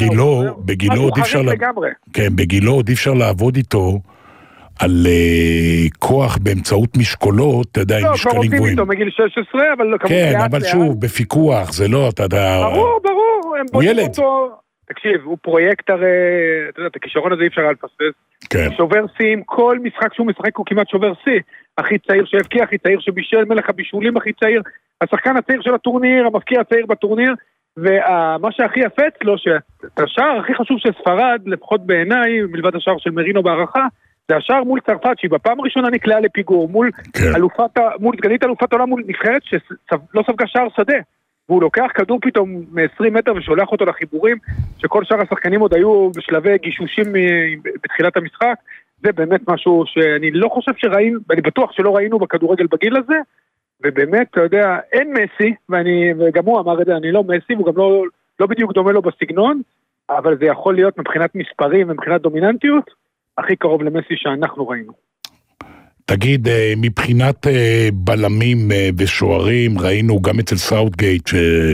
בגילו עוד אי אפשר לעבוד איתו, על כוח באמצעות משקולות, אתה יודע, עם משקלים גבוהים. לא, כבר עושים איתו מגיל 16, אבל... כן, אבל שוב, בפיקוח, זה לא, אתה יודע... ברור, הוא ילד. תקשיב, הוא פרויקט הרי, אתה יודע, את הכישרון הזה אי אפשר לפספס. כן. שובר סים, כל משחק שהוא משחק הוא כמעט שובר סי. הכי צעיר שהבקיע, הכי צעיר שבישל, מלך הבישולים הכי צעיר, השחקן הצעיר של הטורניר, המפקיע הצעיר בטורניר, ומה שהכי יפה אצלו, שהשער הכי חשוב של ספרד, לפחות בעיניי, מלבד השער של מרינו בהערכה, זה השער מול צרפת, שהיא בפעם הראשונה נקלעה לפיגור, מול סגנית אלופת עולם, מול נבחרת שלא ספגה שער שדה, והוא לוקח כדור פתאום מ-20 מטר ושולח אותו לחיבורים, שכל שאר השחקנים עוד היו בשלבי גישושים בתחילת המשחק, זה באמת משהו שאני לא חושב שראינו, ואני בטוח שלא ראינו בכדורגל בגיל הזה, ובאמת, אתה יודע, אין מסי, וגם הוא אמר את זה, אני לא מסי, והוא גם לא בדיוק דומה לו בסגנון, אבל זה יכול להיות מבחינת מספרים ומבחינת דומיננטיות, הכי קרוב למסי שאנחנו ראינו. תגיד, מבחינת בלמים ושוערים, ראינו גם אצל סאוטגייט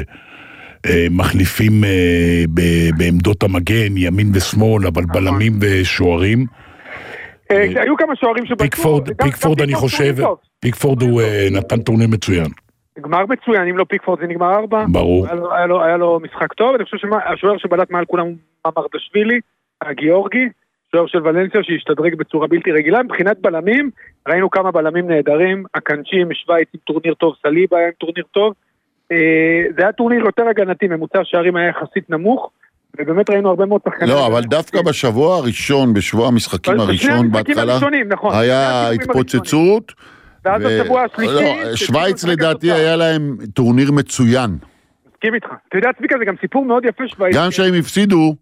שמחליפים בעמדות המגן, ימין ושמאל, אבל בלמים ושוערים. היו כמה שוערים פיקפורד אני חושב, פיקפורד הוא נתן טורניר מצוין. גמר מצוין, אם לא פיקפורד זה נגמר 4. ברור. היה לו משחק טוב, אני חושב שהשוער שבלט מעל כולם הוא מרדשווילי, הגיאורגי, שוער של ולנסיה שהשתדרג בצורה בלתי רגילה. מבחינת בלמים, ראינו כמה בלמים נהדרים, הקנצ'י משוויץ עם טורניר טוב, סליבה היה עם טורניר טוב, זה היה טורניר יותר הגנתי, ממוצע שערים היה יחסית נמוך, ובאמת ראינו הרבה מאוד שחקנים. לא, אבל דווקא בשבוע הראשון, בשבוע המשחקים הראשון, בהתחלה, היה התפוצצות, ואז השבוע השלישי... שוויץ לדעתי היה להם טורניר מצוין. מסכים איתך. אתה יודע, צביקה, זה גם סיפור מאוד יפה שוויץ. גם שהם הפסידו,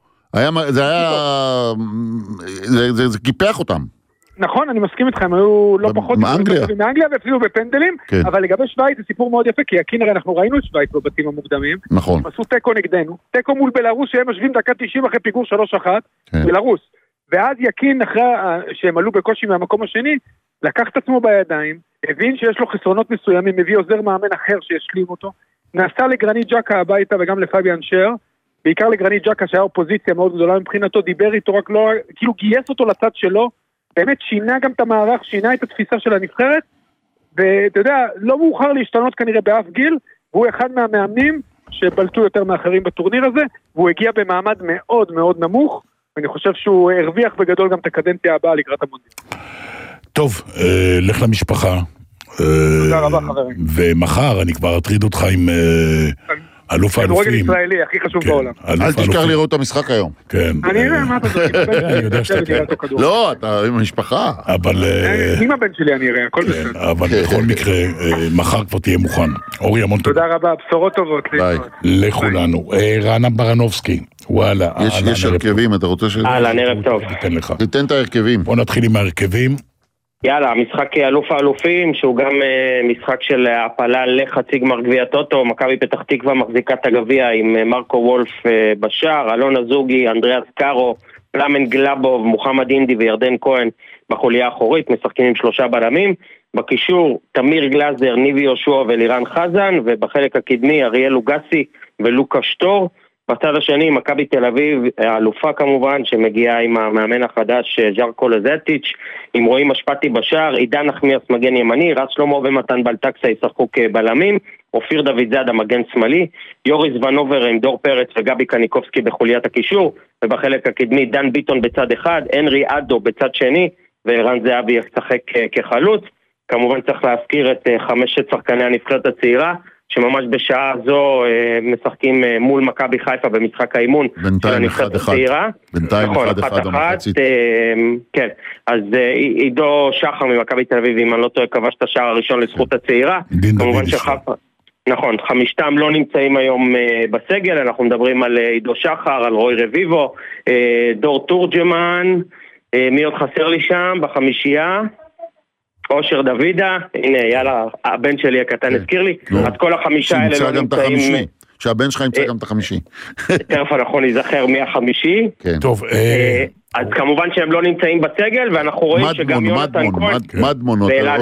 זה קיפח אותם. נכון, אני מסכים איתך, הם היו לא פחות מאנגליה והפסידו בפנדלים, אבל לגבי שוויץ זה סיפור מאוד יפה, כי יקין הרי אנחנו ראינו את שוויץ בבתים המוקדמים, נכון. הם עשו טקו נגדנו, טקו מול בלרוס שהם משווים דקה 90 אחרי פיגור 3-1, בלרוס, ואז יקין אחרי שהם עלו בקושי מהמקום השני, לקח את עצמו בידיים, הבין שיש לו חסרונות מסוימים, מביא עוזר מאמן אחר שישלים אותו, נסע לגרנית ג'קה הביתה וגם לפביאן שר, בעיקר לגרנית ג'קה שהיה אופוזיציה מאוד גדולה מבחינתו, דיבר איתו רק לא, כאילו גייס אותו לצד שלו, באמת שינה גם את המערך, שינה את התפיסה של הנבחרת, ואתה יודע, לא מאוחר להשתנות כנראה באף גיל, והוא אחד מהמאמנים שבלטו יותר מאחרים בטורניר הזה, והוא הגיע במעמד מאוד מאוד נמוך, ואני חושב שהוא הרוויח בגדול גם את הקדנציה הבאה לקראת המונדיאל. טוב, לך למשפחה. תודה רבה חברים. ומחר אני כבר אטריד אותך עם... אלוף האלופים. כדורגל ישראלי, הכי חשוב בעולם. אל תשכח לראות את המשחק היום. כן. אני אראה, מה אתה יודע? אני יודע שאתה כן. לא, אתה עם המשפחה. אבל... עם הבן שלי אני אראה, הכל בסדר. אבל בכל מקרה, מחר כבר תהיה מוכן. אורי, המון תודה. תודה רבה, בשורות טובות. לכולנו. רענן ברנובסקי, וואלה. יש הרכבים, אתה רוצה ש... ערב טוב. תיתן את ההרכבים. בוא נתחיל עם ההרכבים. יאללה, משחק אלוף האלופים, שהוא גם משחק של הפלה לחצי גמר גביע טוטו, מכבי פתח תקווה מחזיקה את הגביע עם מרקו וולף בשער, אלון אזוגי, אנדריאס קארו, פלאמן גלאבוב, מוחמד אינדי וירדן כהן בחוליה האחורית, משחקים עם 3 בלמים, בקישור תמיר גלאזר, ניבי יהושע ולירן חזן, ובחלק הקדמי אריאל לוגסי ולוקה שטור, בצד השני, מכבי תל אביב, האלופה כמובן, שמגיעה עם המאמן החדש, ז'רקו לזטיץ', עם רועי משפטי בשער, עידן נחמיאס מגן ימני, רז שלמה ומתן בלטקסה ישחקו כבלמים, אופיר דוד זאדה מגן שמאלי, יוריס ונובר עם דור פרץ וגבי קניקובסקי בחוליית הקישור, ובחלק הקדמי דן ביטון בצד אחד, הנרי אדו בצד שני, ורן זהבי ישחק כחלוץ. כמובן צריך להזכיר את 5 שחקני הנבחרת הצעירה, שממש בשעה זו משחקים מול מכבי חיפה במשחק האימון של הנבחרת הצעירה. בינתיים 1-1 במחצית. כן, אז עידו שחר ממכבי תל אביב, אם אני לא טועה, כבש את השער הראשון לזכות הצעירה. כמובן שחיפה, נכון, 5 לא נמצאים היום בסגל, אנחנו מדברים על עידו שחר, על רוי רביבו, דור תורג'מן, מי עוד חסר לי שם בחמישייה? אושר דוידה, הנה יאללה, הבן שלי הקטן הזכיר לי, אז כל 5 האלה לא נמצאים... שהבן שלך ימצא גם את 5. תכף אנחנו נזכר מי 5. טוב, אז כמובן שהם לא נמצאים בסגל, ואנחנו רואים שגם יונתן כהן... מדמון,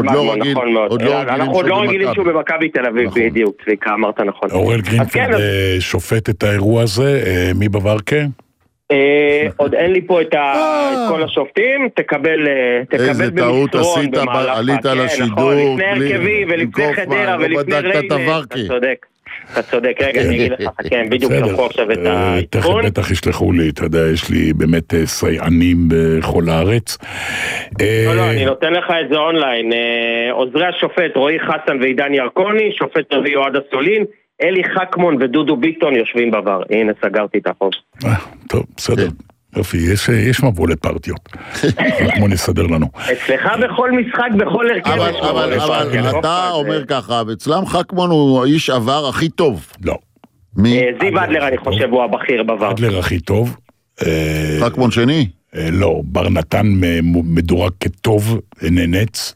אנחנו עוד לא רגילים שהוא במכבי תל אביב, בדיוק, צביקה, אמרת נכון. אורל גרינפלד שופט את האירוע הזה, מי בברקה? עוד אין לי פה את כל השופטים, תקבל איזה טעות עשית, עלית על השידור לפני הרכבי ולפני חדרה ולפני ריינה. אתה צודק, רגע, אני אגיד לך, כן, בדיוק שלחו עכשיו את העדכון. תכף בטח ישלחו לי, אתה יודע, יש לי באמת סייענים בכל הארץ. לא, אני נותן לך את זה אונליין. עוזרי השופט רועי חסן ועידן ירקוני, שופט רביעי אוהד הסולין, אלי חכמון ודודו ביטון יושבים בעבר. הנה, סגרתי את החוב. טוב, בסדר. יופי, יש מבוא לפרטיות. חכמון יסדר לנו. אצלך בכל משחק, בכל הרכב. אבל אתה אומר ככה, אצלם חכמון הוא האיש עבר הכי טוב. לא. זיו אדלר, אני חושב, הוא הבכיר בעבר. אדלר הכי טוב. חכמון שני? לא, בר נתן מדורג כטוב, ננץ.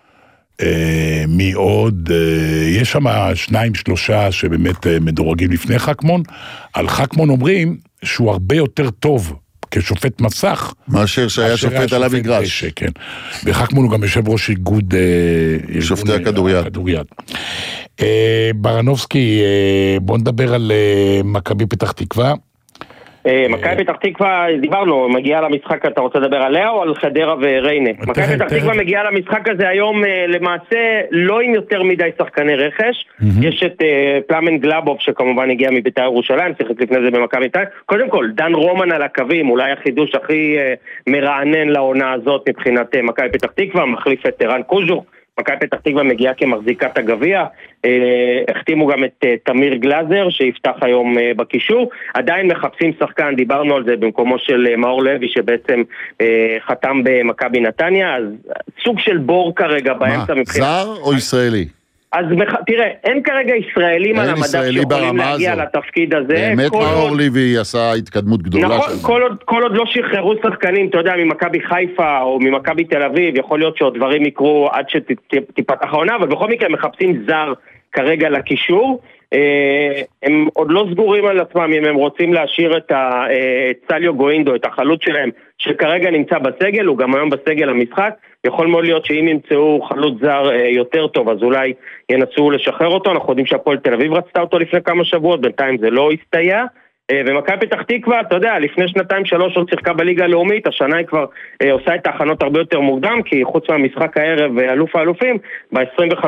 מי עוד? יש שם 2-3 שבאמת מדורגים לפני חכמון. על חכמון אומרים שהוא הרבה יותר טוב כשופט מסך מאשר שהיה שופט על המגרש. כן. וחכמון הוא גם יושב ראש איגוד שופטי הכדוריד. ברנובסקי, בוא נדבר על מכבי פתח תקווה. מכבי פתח תקווה, דיברנו, מגיעה למשחק, אתה רוצה לדבר עליה או על חדרה וריינה? מכבי פתח תקווה מגיעה למשחק הזה היום למעשה לא עם יותר מדי שחקני רכש. יש את פלאמן גלאבוב שכמובן הגיע מבית"ר ירושלים, שיחק לפני זה במכבי תל אביב. קודם כל, דן רומן על הקווים, אולי החידוש הכי מרענן לעונה הזאת מבחינת מכבי פתח תקווה, מחליף את ערן קוז'וך. מכבי פתח תקווה מגיעה כמחזיקת הגביע, החתימו גם את תמיר גלאזר שיפתח היום בקישור, עדיין מחפשים שחקן, דיברנו על זה במקומו של מאור לוי שבעצם חתם במכבי נתניה, אז סוג של בור כרגע באמצע מבחינת... זר או ישראלי? אז תראה, אין כרגע ישראלים על המדף שיכולים להגיע לתפקיד הזה. באמת מאור לוי עשה התקדמות גדולה. נכון, כל עוד לא שחררו שחקנים, אתה יודע, ממכבי חיפה או ממכבי תל אביב, יכול להיות שעוד דברים יקרו עד שתיפתח העונה, אבל בכל מקרה מחפשים זר כרגע לקישור. הם עוד לא סגורים על עצמם אם הם רוצים להשאיר את סליו גוינדו, את החלוץ שלהם, שכרגע נמצא בסגל, הוא גם היום בסגל המשחק. יכול מאוד להיות שאם ימצאו חלוץ זר יותר טוב, אז אולי ינסו לשחרר אותו. אנחנו יודעים שהפועל תל אביב רצתה אותו לפני כמה שבועות, בינתיים זה לא הסתייע. ומכבי פתח תקווה, אתה יודע, לפני 2-3 עוד שיחקה בליגה הלאומית, השנה היא כבר עושה את ההכנות הרבה יותר מוקדם, כי חוץ מהמשחק הערב אלוף האלופים, ב-25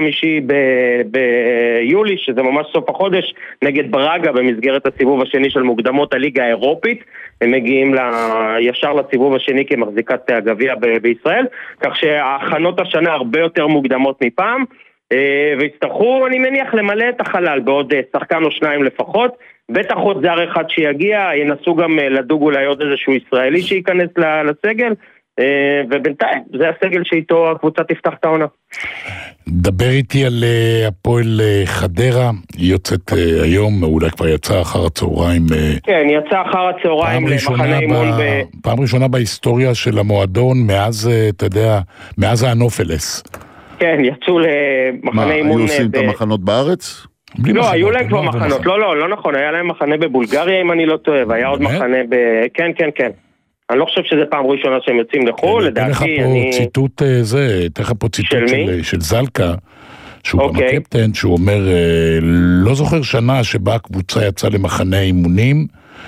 ביולי, שזה ממש סוף החודש, נגד ברגה במסגרת הסיבוב השני של מוקדמות הליגה האירופית, הם מגיעים ישר לסיבוב השני כמחזיקת הגביע בישראל, כך שההכנות השנה הרבה יותר מוקדמות מפעם, והצטרכו, אני מניח, למלא את החלל בעוד שחקן או שניים לפחות, בטח עוד זר אחד שיגיע, ינסו גם לדוג אולי עוד איזשהו ישראלי שייכנס לסגל, ובינתיים זה הסגל שאיתו הקבוצה תפתח את העונה. דבר איתי על הפועל חדרה, היא יוצאת היום, אולי כבר יצאה אחר הצהריים. כן, יצאה אחר הצהריים למחנה אימון. פעם ראשונה בהיסטוריה של המועדון, מאז, אתה יודע, מאז האנופלס. כן, יצאו למחנה אימון. היו עושים את המחנות בארץ? לא, היו להם כבר מחנות, לא נכון, היה להם מחנה בבולגריה אם אני לא טועה, והיה עוד מחנה כן. אני לא חושב שזה פעם ראשונה שהם יוצאים לחו"ל, לדעתי אני... תכף פה ציטוט של זלקה, שהוא גם הקפטן, שהוא אומר, לא זוכר שנה שבה הקבוצה יצאה למחנה אימונים,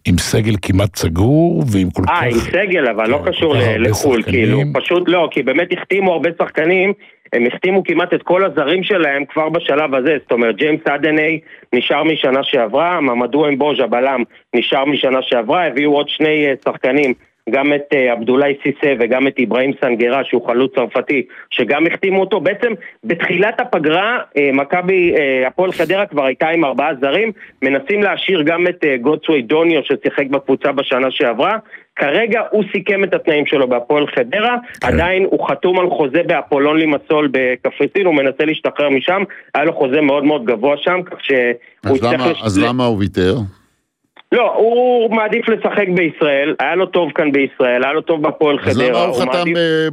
עם סגל כמעט סגור, ועם כל כך... עם סגל, אבל לא קשור לחול, כאילו, פשוט לא, כי באמת החתימו הרבה שחקנים, הם החתימו כמעט את כל הזרים שלהם כבר בשלב הזה, זאת אומרת, ג'יימס אדני נשאר משנה שעברה, ממדו אמבוז'ה בלם נשאר משנה שעברה, הביאו עוד שני שחקנים, גם את עבדולאי סיסה וגם את איברהים סנגרה שהוא חלוץ צרפתי שגם החתימו אותו. בעצם בתחילת הפגרה מכבי הפועל חדרה כבר הייתה עם 4 זרים, מנסים להשאיר גם את גוטסווי דוניו ששיחק בקבוצה בשנה שעברה. כרגע הוא סיכם את התנאים שלו בהפועל חדרה, עדיין הוא חתום על חוזה באפולון לימסול בקפריסין, הוא מנסה להשתחרר משם, היה לו חוזה מאוד מאוד גבוה שם, כך שהוא אז למה הוא ויתר? לא, הוא מעדיף לשחק בישראל, היה לו טוב כאן בישראל, היה לו טוב בפועל חדרה. אז למה הוא חתם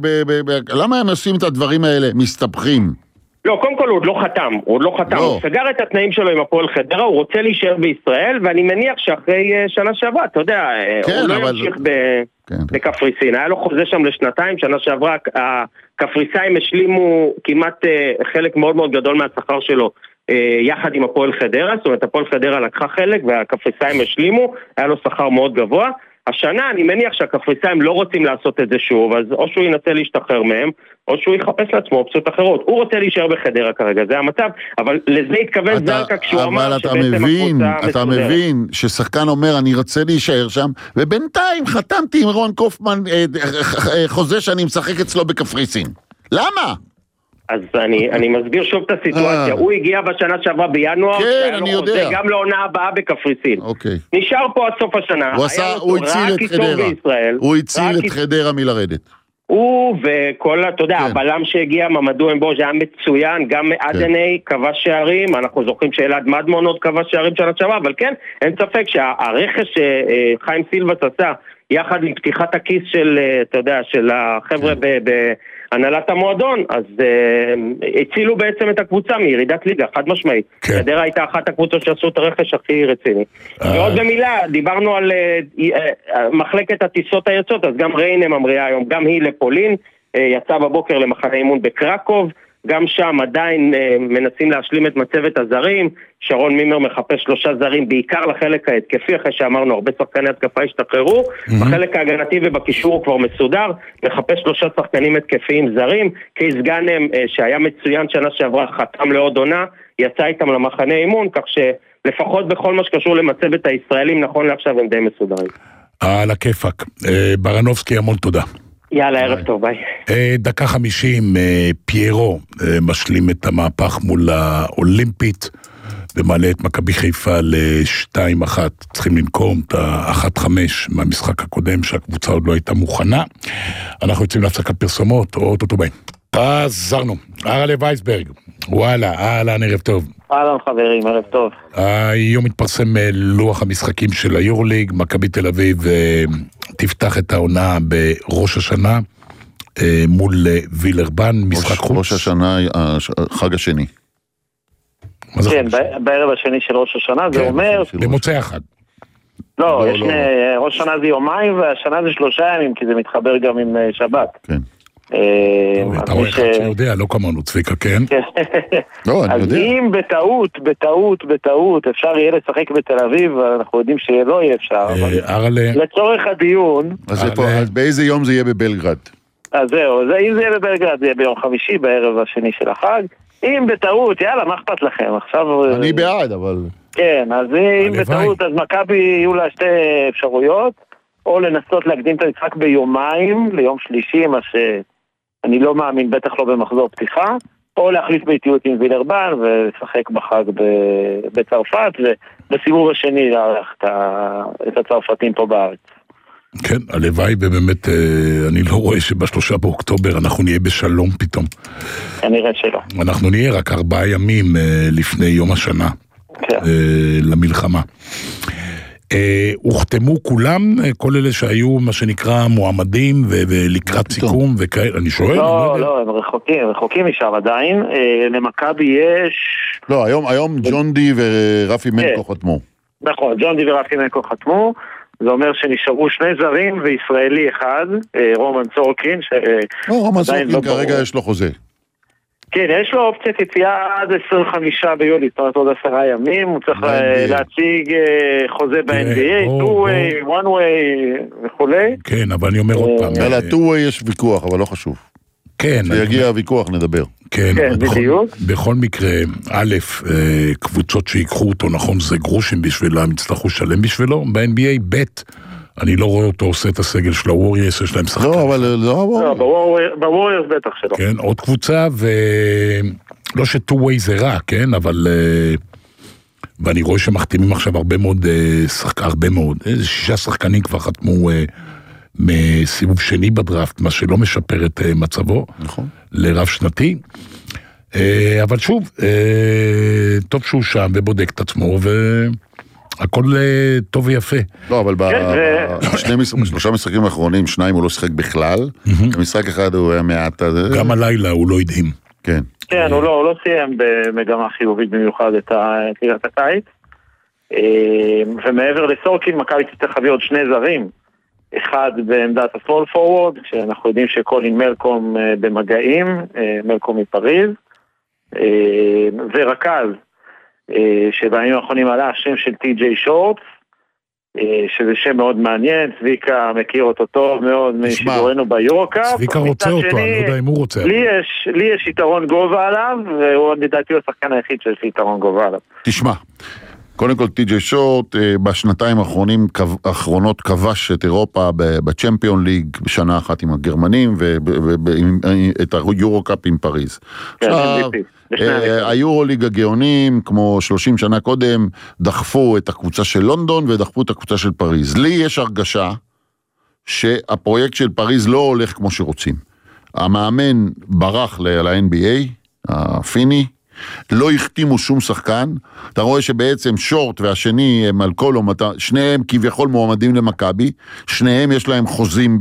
למה הם עושים את הדברים האלה? מסתבכים? לא, קודם כל הוא עוד לא חתם, הוא סגר את התנאים שלו עם הפועל חדרה, הוא רוצה להישאר בישראל, ואני מניח שאחרי שנה שעברה, אתה יודע, הוא לא ימשיך בקפריסין, היה לו חוזה שם לשנתיים, שנה שעברה הקפריסאים השלימו כמעט חלק מאוד מאוד גדול מהשכר שלו, יחד עם הפועל חדרה, זאת אומרת הפועל חדרה לקחה חלק והקפריסאים השלימו, היה לו שכר מאוד גבוה. השנה אני מניח שהקפריסאים לא רוצים לעשות את זה שוב, אז או שהוא ינסה להשתחרר מהם, או שהוא יחפש לעצמו אופציות אחרות. הוא רוצה להישאר בחדרה כרגע, זה המצב, אבל לזה התכוון זרקה כשהוא אמר שבעצם הקבוצה מסודרת. אתה מבין ששחקן אומר אני רוצה להישאר שם, ובינתיים חתמתי עם רון קופמן חוזה שאני משחק אצלו בקפריסין. למה? אז אני מסביר שוב את הסיטואציה. הוא הגיע בשנה שעברה בינואר, כן, אני יודע. גם לעונה הבאה בקפריסין. אוקיי. נשאר פה עד סוף השנה. הוא הציל את חדרה. הוא הציל את חדרה מלרדת. הוא וכל, אתה יודע, הבלם שהגיע, ממדו אמבוז'ה היה מצוין, גם אדני כבש שערים, אנחנו זוכרים שאלעד מדמון עוד כבש שערים שנה שעברה, אבל כן, אין ספק שהרכש שחיים סילבס עשה, יחד עם פתיחת הכיס של, אתה יודע, של החבר'ה בהנהלת המועדון, אז הצילו בעצם את הקבוצה מירידת ליגה, חד משמעית. חדרה הייתה אחת הקבוצות שעשו את הרכש הכי רציני. ועוד במילה, דיברנו על מחלקת הטיסות היוצאות, אז גם ריינה ממריאה היום, גם היא לפולין, יצא בבוקר למחנה אימון בקרקוב, גם שם עדיין מנסים להשלים את מצבת הזרים, שרון מימר מחפש 3 זרים, בעיקר לחלק ההתקפי, אחרי שאמרנו הרבה שחקני התקפה השתחררו, בחלק ההגנתי ובקישור הוא כבר מסודר, מחפש 3 שחקנים התקפיים זרים, קייס גאנם שהיה מצוין שנה שעברה, חתם לעוד עונה, יצא איתם למחנה אימון, כך שלפחות בכל מה שקשור למצבת הישראלים, נכון לעכשיו הם די מסודרים. על הכיפק. ברנובסקי, המון תודה. יאללה, ערב טוב, ביי. 1:50, פיירו משלים את המהפך מול האולימפית, ומעלה את מכבי חיפה ל-2-1, צריכים לנקום את ה-1-5 מהמשחק הקודם, שהקבוצה עוד לא הייתה מוכנה. אנחנו יוצאים להפסקת פרסומות, או אוטוטו ביי. חזרנו, ארלה וייסברג, וואלה, אהלן, ערב טוב. אהלן חברים, ערב טוב. היום מתפרסם לוח המשחקים של היורוליג, מכבי תל אביב תפתח את העונה בראש השנה מול וילרבן, משחק חוץ. ראש השנה, חג השני. כן, בערב השני של ראש השנה, זה אומר... במוצאי אחד. לא, ראש השנה זה יומיים, והשנה זה 3 ימים, כי זה מתחבר גם עם שבת. כן. אתה רואה אחד שיודע, לא כמונו צביקה, כן? אז אם בטעות אפשר יהיה לשחק בתל אביב, אנחנו יודעים שלא יהיה אפשר, לצורך הדיון... אז באיזה יום זה יהיה בבלגרד? אז זהו, אם זה יהיה בבלגרד, זה יהיה ביום חמישי, בערב השני של החג. אם בטעות, יאללה, מה אכפת לכם? עכשיו... אני בעד, אבל... כן, אז אם בטעות, אז מכבי יהיו לה 2 אפשרויות, או לנסות להקדים את המשחק ביומיים, ליום שלישי, מה שאני לא מאמין, בטח לא במחזור פתיחה, או להחליף ביתיות עם וילרבן, ולשחק בחג בצרפת, ובסיבוב השני להערך את הצרפתים פה בארץ. כן, הלוואי, ובאמת אני לא רואה שב3 באוקטובר אנחנו נהיה בשלום פתאום. כנראה שלא. אנחנו נהיה רק 4 ימים לפני יום השנה למלחמה. הוחתמו כולם, כל אלה שהיו מה שנקרא מועמדים ולקראת סיכום וכאלה, אני שואל? לא, הם רחוקים משם עדיין, למכבי יש... לא, היום ג'ון די ורפי מנקו חתמו. נכון, ג'ון די ורפי מנקו חתמו, זה אומר שנשארו 2 זרים וישראלי אחד, רומן סורקין, רומן סורקין כרגע יש לו חוזה. כן, יש לו אופציית יציאה עד 25 ביולי, זאת אומרת עוד 10 ימים, הוא צריך להציג חוזה ב-NBA, 2-way, 1-way וכולי. כן, אבל אני אומר עוד פעם. על ה-2-way יש ויכוח, אבל לא חשוב. כן. כשיגיע הוויכוח נדבר. כן, בדיוק. בכל מקרה, א', קבוצות שיקחו אותו, נכון, זה גרושים בשבילו, הם יצטרכו לשלם בשבילו, ב-NBA, ב', אני לא רואה אותו עושה את הסגל של הווריירס, יש להם שחקן. לא, אבל לא, בווריירס בטח שלא. כן, עוד קבוצה, ולא ש-2-way זה רע, כן, אבל, ואני רואה שמחתימים עכשיו הרבה מאוד, הרבה מאוד, 6 שחקנים כבר חתמו מסיבוב שני בדראפט, מה שלא משפר את מצבו, נכון. לרב שנתי, אבל שוב, טוב שהוא שם ובודק את עצמו, הכל טוב ויפה. לא, אבל בשלושה משחקים האחרונים, 2 הוא לא שחק בכלל, במשחק אחד הוא היה מעט... גם הלילה הוא לא הדהים. כן. כן, הוא לא סיים במגמה חיובית במיוחד את קריאת הקיץ, ומעבר לסורקין, מכבי תצטרך להביא עוד 2 זרים, אחד בעמדת הסמול פורוורד, שאנחנו יודעים שקולין מלקום במגעים, מלקום מפריז, ורכז, שבימים האחרונים עלה השם של טי.ג'יי שורטס, שזה שם מאוד מעניין, צביקה מכיר אותו טוב מאוד משידורנו ביורוקאפ. צביקה רוצה אותו, אני לא יודע אם הוא רוצה. לי יש יתרון גובה עליו, והוא לדעתי הוא השחקן היחיד שיש לי יתרון גובה עליו. תשמע, קודם כל טי.ג'יי שורט בשנתיים האחרונות כבש את אירופה בצ'מפיון ליג בשנה אחת עם הגרמנים ואת היורוקאפ עם פריז. עכשיו, היורוליג הגאונים כמו 30 שנה קודם דחפו את הקבוצה של לונדון ודחפו את הקבוצה של פריז. לי יש הרגשה שהפרויקט של פריז לא הולך כמו שרוצים. המאמן ברח ל-NBA, הפיני, לא החתימו שום שחקן, אתה רואה שבעצם שורט והשני הם על קולום, שניהם כביכול מועמדים למכבי, שניהם יש להם חוזים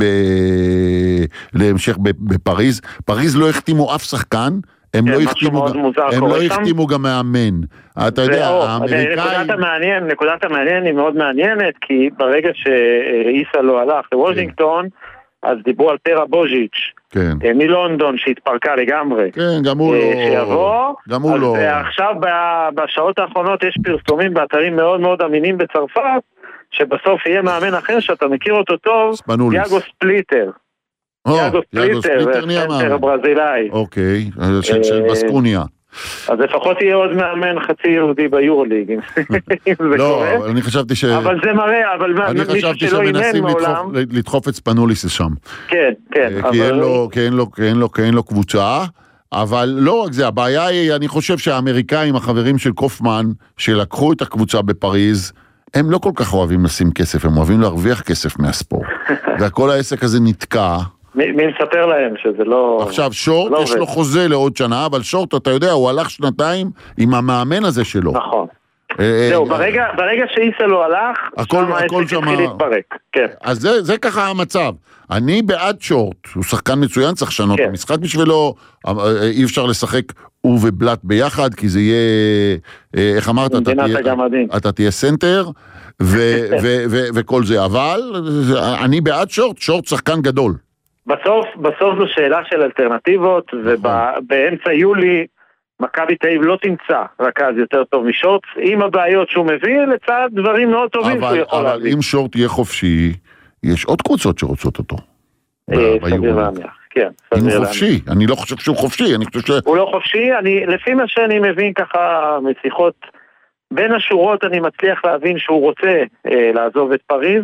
להמשך בפריז, פריז לא החתימו אף שחקן, הם לא החתימו גם מאמן. אתה יודע, האמריקאי... נקודת המעניין היא מאוד מעניינת, כי ברגע שאיסה לא הלך לוושינגטון, אז דיברו על פרה בוז'יץ' מלונדון שהתפרקה לגמרי. כן, גם הוא לא. שיבוא. גם הוא לא. ועכשיו בשעות האחרונות יש פרסומים באתרים מאוד מאוד אמינים בצרפת, שבסוף יהיה מאמן אחר שאתה מכיר אותו טוב, יאגו ספליטר. יאגו ספליטר, הסנטר הברזילאי. אוקיי, של בסקוניה. אז לפחות יהיה עוד מאמן חצי יהודי ביורוליג, אם זה קורה. לא, אני חשבתי ש... אבל זה מראה, אבל אני חשבתי שמנסים לדחוף את ספנוליס לשם. כן, כן. כי אין לו קבוצה, אבל לא רק זה, הבעיה היא, אני חושב שהאמריקאים, החברים של קופמן, שלקחו את הקבוצה בפריז, הם לא כל כך אוהבים לשים כסף, הם אוהבים להרוויח כסף מהספורט. וכל העסק הזה נתקע. מי מספר להם שזה לא... עכשיו, שורט יש לו חוזה לעוד שנה, אבל שורט, אתה יודע, הוא הלך 2 עם המאמן הזה שלו. נכון. זהו, ברגע שאיסה לא הלך, הכל שם התחיל להתפרק. כן. אז זה ככה המצב. אני בעד שורט, הוא שחקן מצוין, צריך לשנות את המשחק בשבילו, אי אפשר לשחק הוא ובלט ביחד, כי זה יהיה, איך אמרת, אתה תהיה סנטר, וכל זה, אבל אני בעד שורט, שורט שחקן גדול. בסוף זו שאלה של אלטרנטיבות, ובאמצע יולי מכבי תל אביב לא תמצא רכז יותר טוב משורט, עם הבעיות שהוא מביא לצד דברים מאוד טובים שהוא יכול להביא. אבל אם שורט יהיה חופשי, יש עוד קבוצות שרוצות אותו. סביר להניח, כן. אם הוא חופשי, אני לא חושב שהוא חופשי, הוא לא חופשי, לפי מה שאני מבין ככה משיחות בין השורות, אני מצליח להבין שהוא רוצה לעזוב את פריז,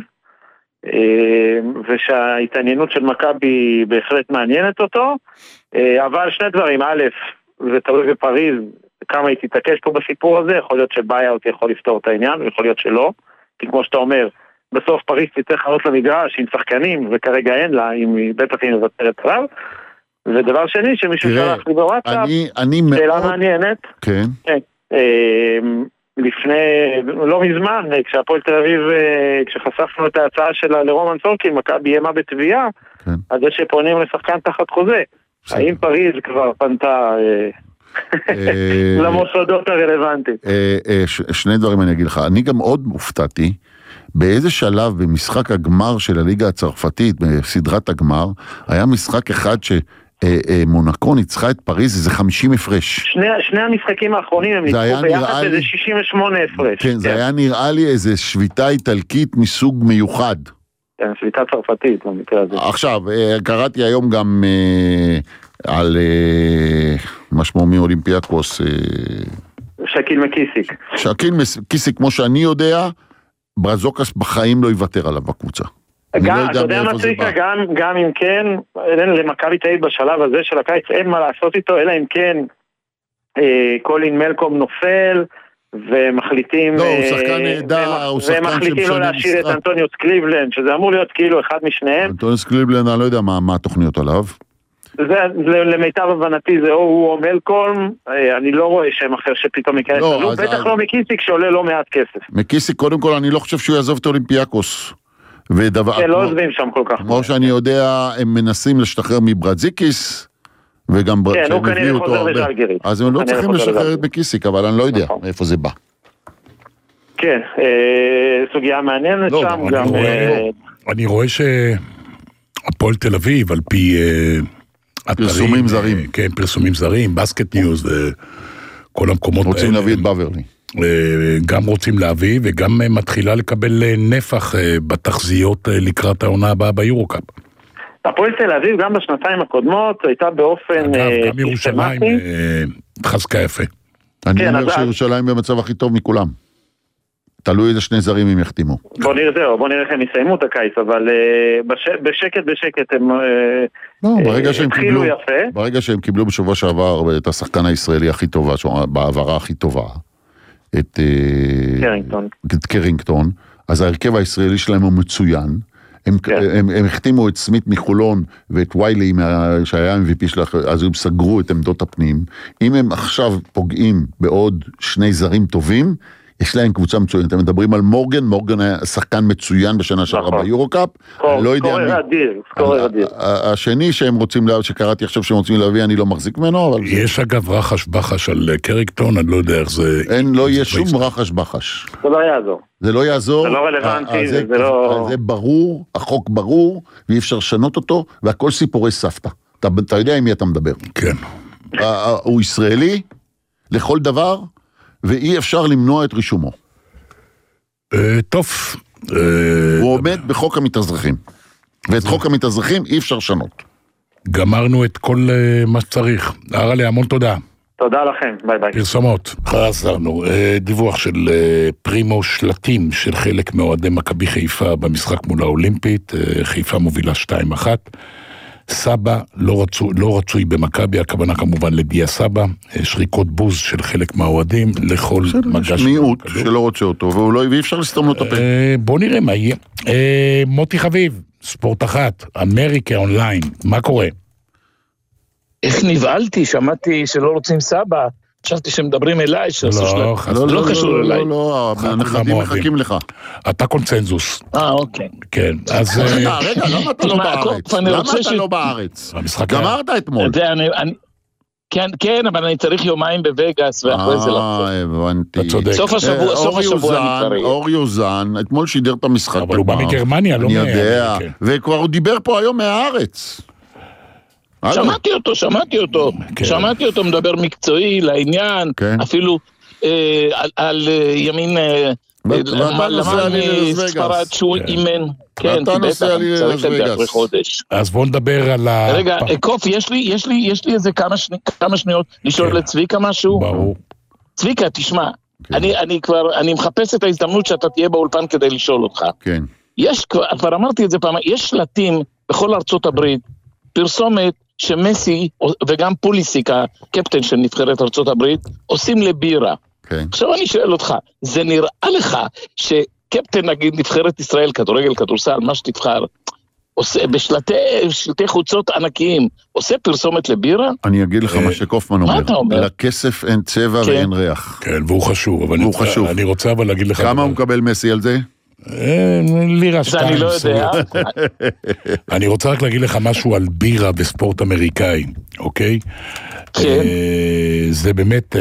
ושההתעניינות של מכבי בהחלט מעניינת אותו, אבל 2 דברים, א', זה תלוי בפריז, כמה היא תתעקש פה בסיפור הזה, יכול להיות שבאיי-אוט יכול לפתור את העניין, ויכול להיות שלא, כי כמו שאתה אומר, בסוף פריז תצטרך לעלות למגרש עם שחקנים, וכרגע אין לה, בטח היא מבטרת עליו, ודבר שני, שמישהו שלח לי בוואטסאפ, שאלה מעניינת, כן. לפני, לא מזמן, כשהפועל תל אביב, כשחשפנו את ההצעה שלה לרומן סורקין, מכבי איימה בתביעה, אז זה שפונים לשחקן תחת חוזה. האם פריז כבר פנתה למוסדות הרלוונטיים? 2 דברים אני אגיד לך. אני גם עוד הופתעתי, באיזה שלב במשחק הגמר של הליגה הצרפתית, בסדרת הגמר, היה משחק אחד מונקו ניצחה את פריז, זה 50 הפרש. שני המשחקים האחרונים הם ניצחו ביחד איזה 68 הפרש. כן, זה היה נראה לי איזה שביתה איטלקית מסוג מיוחד. כן, שביתה צרפתית במקרה הזה. עכשיו, קראתי היום גם על משמעומי אולימפיאקוס. שקיל מקיסיק. שקיל מקיסיק, כמו שאני יודע, ברזוקס בחיים לא יוותר עליו בקבוצה. גם, אתה יודע מה צריקה, גם אם כן, למכבי תל אביב בשלב הזה של הקיץ אין מה לעשות איתו, אלא אם כן קולין מלקום נופל, ומחליטים לא, הוא שחקן נהדר, הוא שחקן ומחליטים לא להשאיר את אנטוניוס קליבלנד, שזה אמור להיות כאילו אחד משניהם. אנטוניוס קליבלנד, אני לא יודע מה התוכניות עליו. למיטב הבנתי זה או הוא או מלקום, אני לא רואה שם אחר שפתאום ייכנס, בטח לא מקיסיק שעולה לא מעט כסף. מקיסיק, קודם כל, אני לא חושב שהוא יעזוב את אולימפיאקוס. כן, לא עוזבים שם כל כך. כמו שאני יודע, הם מנסים להשתחרר מברזיקיס, וגם כן, הוא כנראה חוזר לשלגרית. אז הם לא צריכים לשחרר את מקיסיק, אבל אני לא יודע מאיפה זה בא. כן, סוגיה מעניינת שם. אני רואה שהפועל תל אביב, על פי פרסומים זרים. כן, פרסומים זרים, בסקט ניוז וכל המקומות. רוצים להביא את בברלי. גם רוצים להביא, וגם מתחילה לקבל נפח בתחזיות לקראת העונה הבאה ביורוקאפ. הפועל תל אביב גם בשנתיים הקודמות הייתה באופן גם ירושלים חזקה יפה. אני אומר שירושלים במצב הכי טוב מכולם. תלוי איזה שני זרים הם יחתימו. בוא נראה איך הם יסיימו את הקיץ, אבל בשקט הם התחילו יפה. ברגע שהם קיבלו בשבוע שעבר את השחקן הישראלי הכי טובה, בעברה הכי טובה, את קרינגטון, אז ההרכב הישראלי שלהם הוא מצוין. הם החתימו את סמית מחולון ואת ויילי שהיה MVP שלך, אז הם סגרו את עמדות הפנים. אם הם עכשיו פוגעים בעוד שני זרים טובים, יש להם קבוצה מצוינת. אתם מדברים על מורגן היה שחקן מצוין בשנה שעברה ביורוקאפ. סקורר אדיר. השני שהם רוצים, שקראתי עכשיו שהם רוצים להביא, אני לא מחזיק ממנו. יש אגב רחש בחש על קרינגטון, אני לא יודע איך זה... לא יהיה שום רחש בחש. זה לא יעזור. זה לא יעזור. זה לא רלוונטי, זה לא... זה ברור, החוק ברור, ואי אפשר לשנות אותו, והכל סיפורי סבתא. אתה יודע עם מי אתה מדבר. כן. הוא ישראלי, לכל דבר, ואי אפשר למנוע את רישומו. טוב. הוא עומד בחוק המתאזרחים. ואת חוק המתאזרחים אי אפשר לשנות. גמרנו את כל מה שצריך. הרלי, המון תודה. תודה לכם, ביי ביי. פרסומות. חזרנו. דיווח של פרימו שלטים של חלק מאוהדי מכבי חיפה במשחק מול האולימפית. חיפה מובילה 2-1. סבא לא רצוי במכבי, הכוונה כמובן לדיה סבא, שריקות בוז של חלק מהאוהדים לכל מגש. מיעוט שלא רוצה אותו, ואי אפשר לסתום לו את הפה. בוא נראה מה יהיה. מוטי חביב, ספורט אחת, אמריקה אונליין, מה קורה? איך נבעלתי, שמעתי שלא רוצים סבא, חשבתי שמדברים אליי, לא קשור אליי. לא, הנכדים מחכים לך. אתה קונצנזוס. אוקיי. כן, אז... רגע, למה אתה לא בארץ? למה אתה לא בארץ? גמרת אתמול. כן, אבל אני צריך יומיים בווגאס, ואחרי זה לחזור. הבנתי. אתה צודק. סוף השבוע אני צריך. אור יוזן, אתמול שידר את המשחק. אבל הוא בא מגרמניה, לא אני יודע, וכבר הוא דיבר פה היום מהארץ. שמעתי אותו מדבר מקצועי לעניין, אפילו על ימין למען ספרד שהוא אימן. כן, אתה נוסע לי לחודש. אז בואו נדבר על רגע, קוף, יש לי איזה כמה שניות לשאול לצביקה משהו. ברור. צביקה, תשמע, אני מחפש את ההזדמנות שאתה תהיה באולפן כדי לשאול אותך. כן. כבר אמרתי את זה פעם, יש שלטים בכל ארצות הברית, פרסומת שמסי וגם פוליסיק, הקפטן של נבחרת ארצות הברית, עושים לבירה. כן. עכשיו אני שואל אותך, זה נראה לך שקפטן נגיד נבחרת ישראל, כדורגל, כדורסל, מה שתבחר, עושה בשלטי חוצות ענקיים, עושה פרסומת לבירה? אני אגיד לך מה שקופמן אומר. מה אתה אומר? לכסף אין צבע ואין ריח. כן, והוא חשוב. והוא חשוב. אני רוצה אבל להגיד לך... כמה הוא מקבל מסי על זה? לירה 2. אני לא יודע. אני רוצה רק להגיד לך משהו על בירה וספורט אמריקאי, אוקיי? כן. זה באמת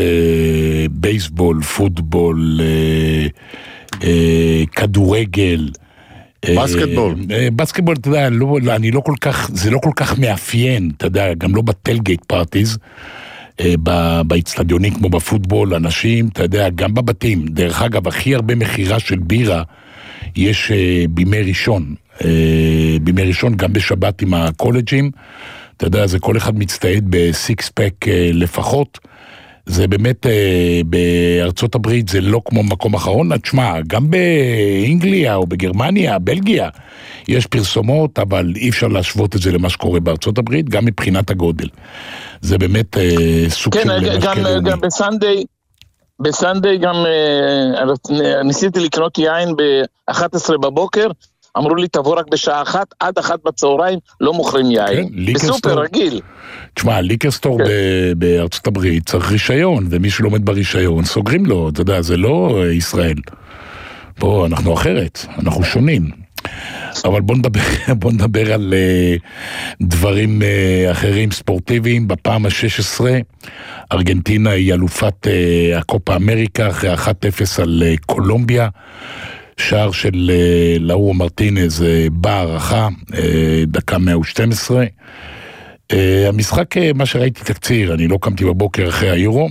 בייסבול, פוטבול, כדורגל, בסקטבול. בסקטבול, אתה יודע, זה לא כל כך מאפיין, אתה יודע, גם לא בטלגייט פארטיז, באצטדיונים כמו בפוטבול, אנשים, אתה יודע, גם בבתים. דרך אגב, הכי הרבה מחירה של בירה יש בימי ראשון. בימי ראשון, גם בשבת עם הקולג'ים, אתה יודע, זה כל אחד מצטעד בסיקס פק לפחות. זה באמת, בארצות הברית זה לא כמו מקום אחרון, תשמע, גם באנגליה או בגרמניה, בלגיה, יש פרסומות, אבל אי אפשר להשוות את זה למה שקורה בארצות הברית, גם מבחינת הגודל. זה באמת סוג של משקה לאומי. גם בסנדיי גם ניסיתי לקנות יין ב-11 בבוקר, אמרו לי תבוא רק בשעה 1, עד 1 בצהריים לא מוכרים יין. בסופר רגיל. תשמע, ליקרסטור בארצות הברית צריך רישיון, ומי שלא עומד ברישיון סוגרים לו, אתה יודע, זה לא ישראל. פה אנחנו אחרת, אנחנו שונים. אבל בוא נדבר על דברים אחרים ספורטיביים. בפעם ה-16 ארגנטינה היא אלופת הקופה אמריקה אחרי 1-0 על קולומביה. שער של לאורו מרטינז בהערכה, דקה 112. המשחק, מה שראיתי תקציר, אני לא קמתי בבוקר אחרי היורו,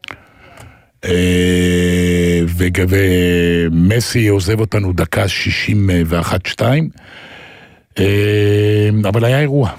ומסי עוזב אותנו דקה 61-2, אבל היה אירוע.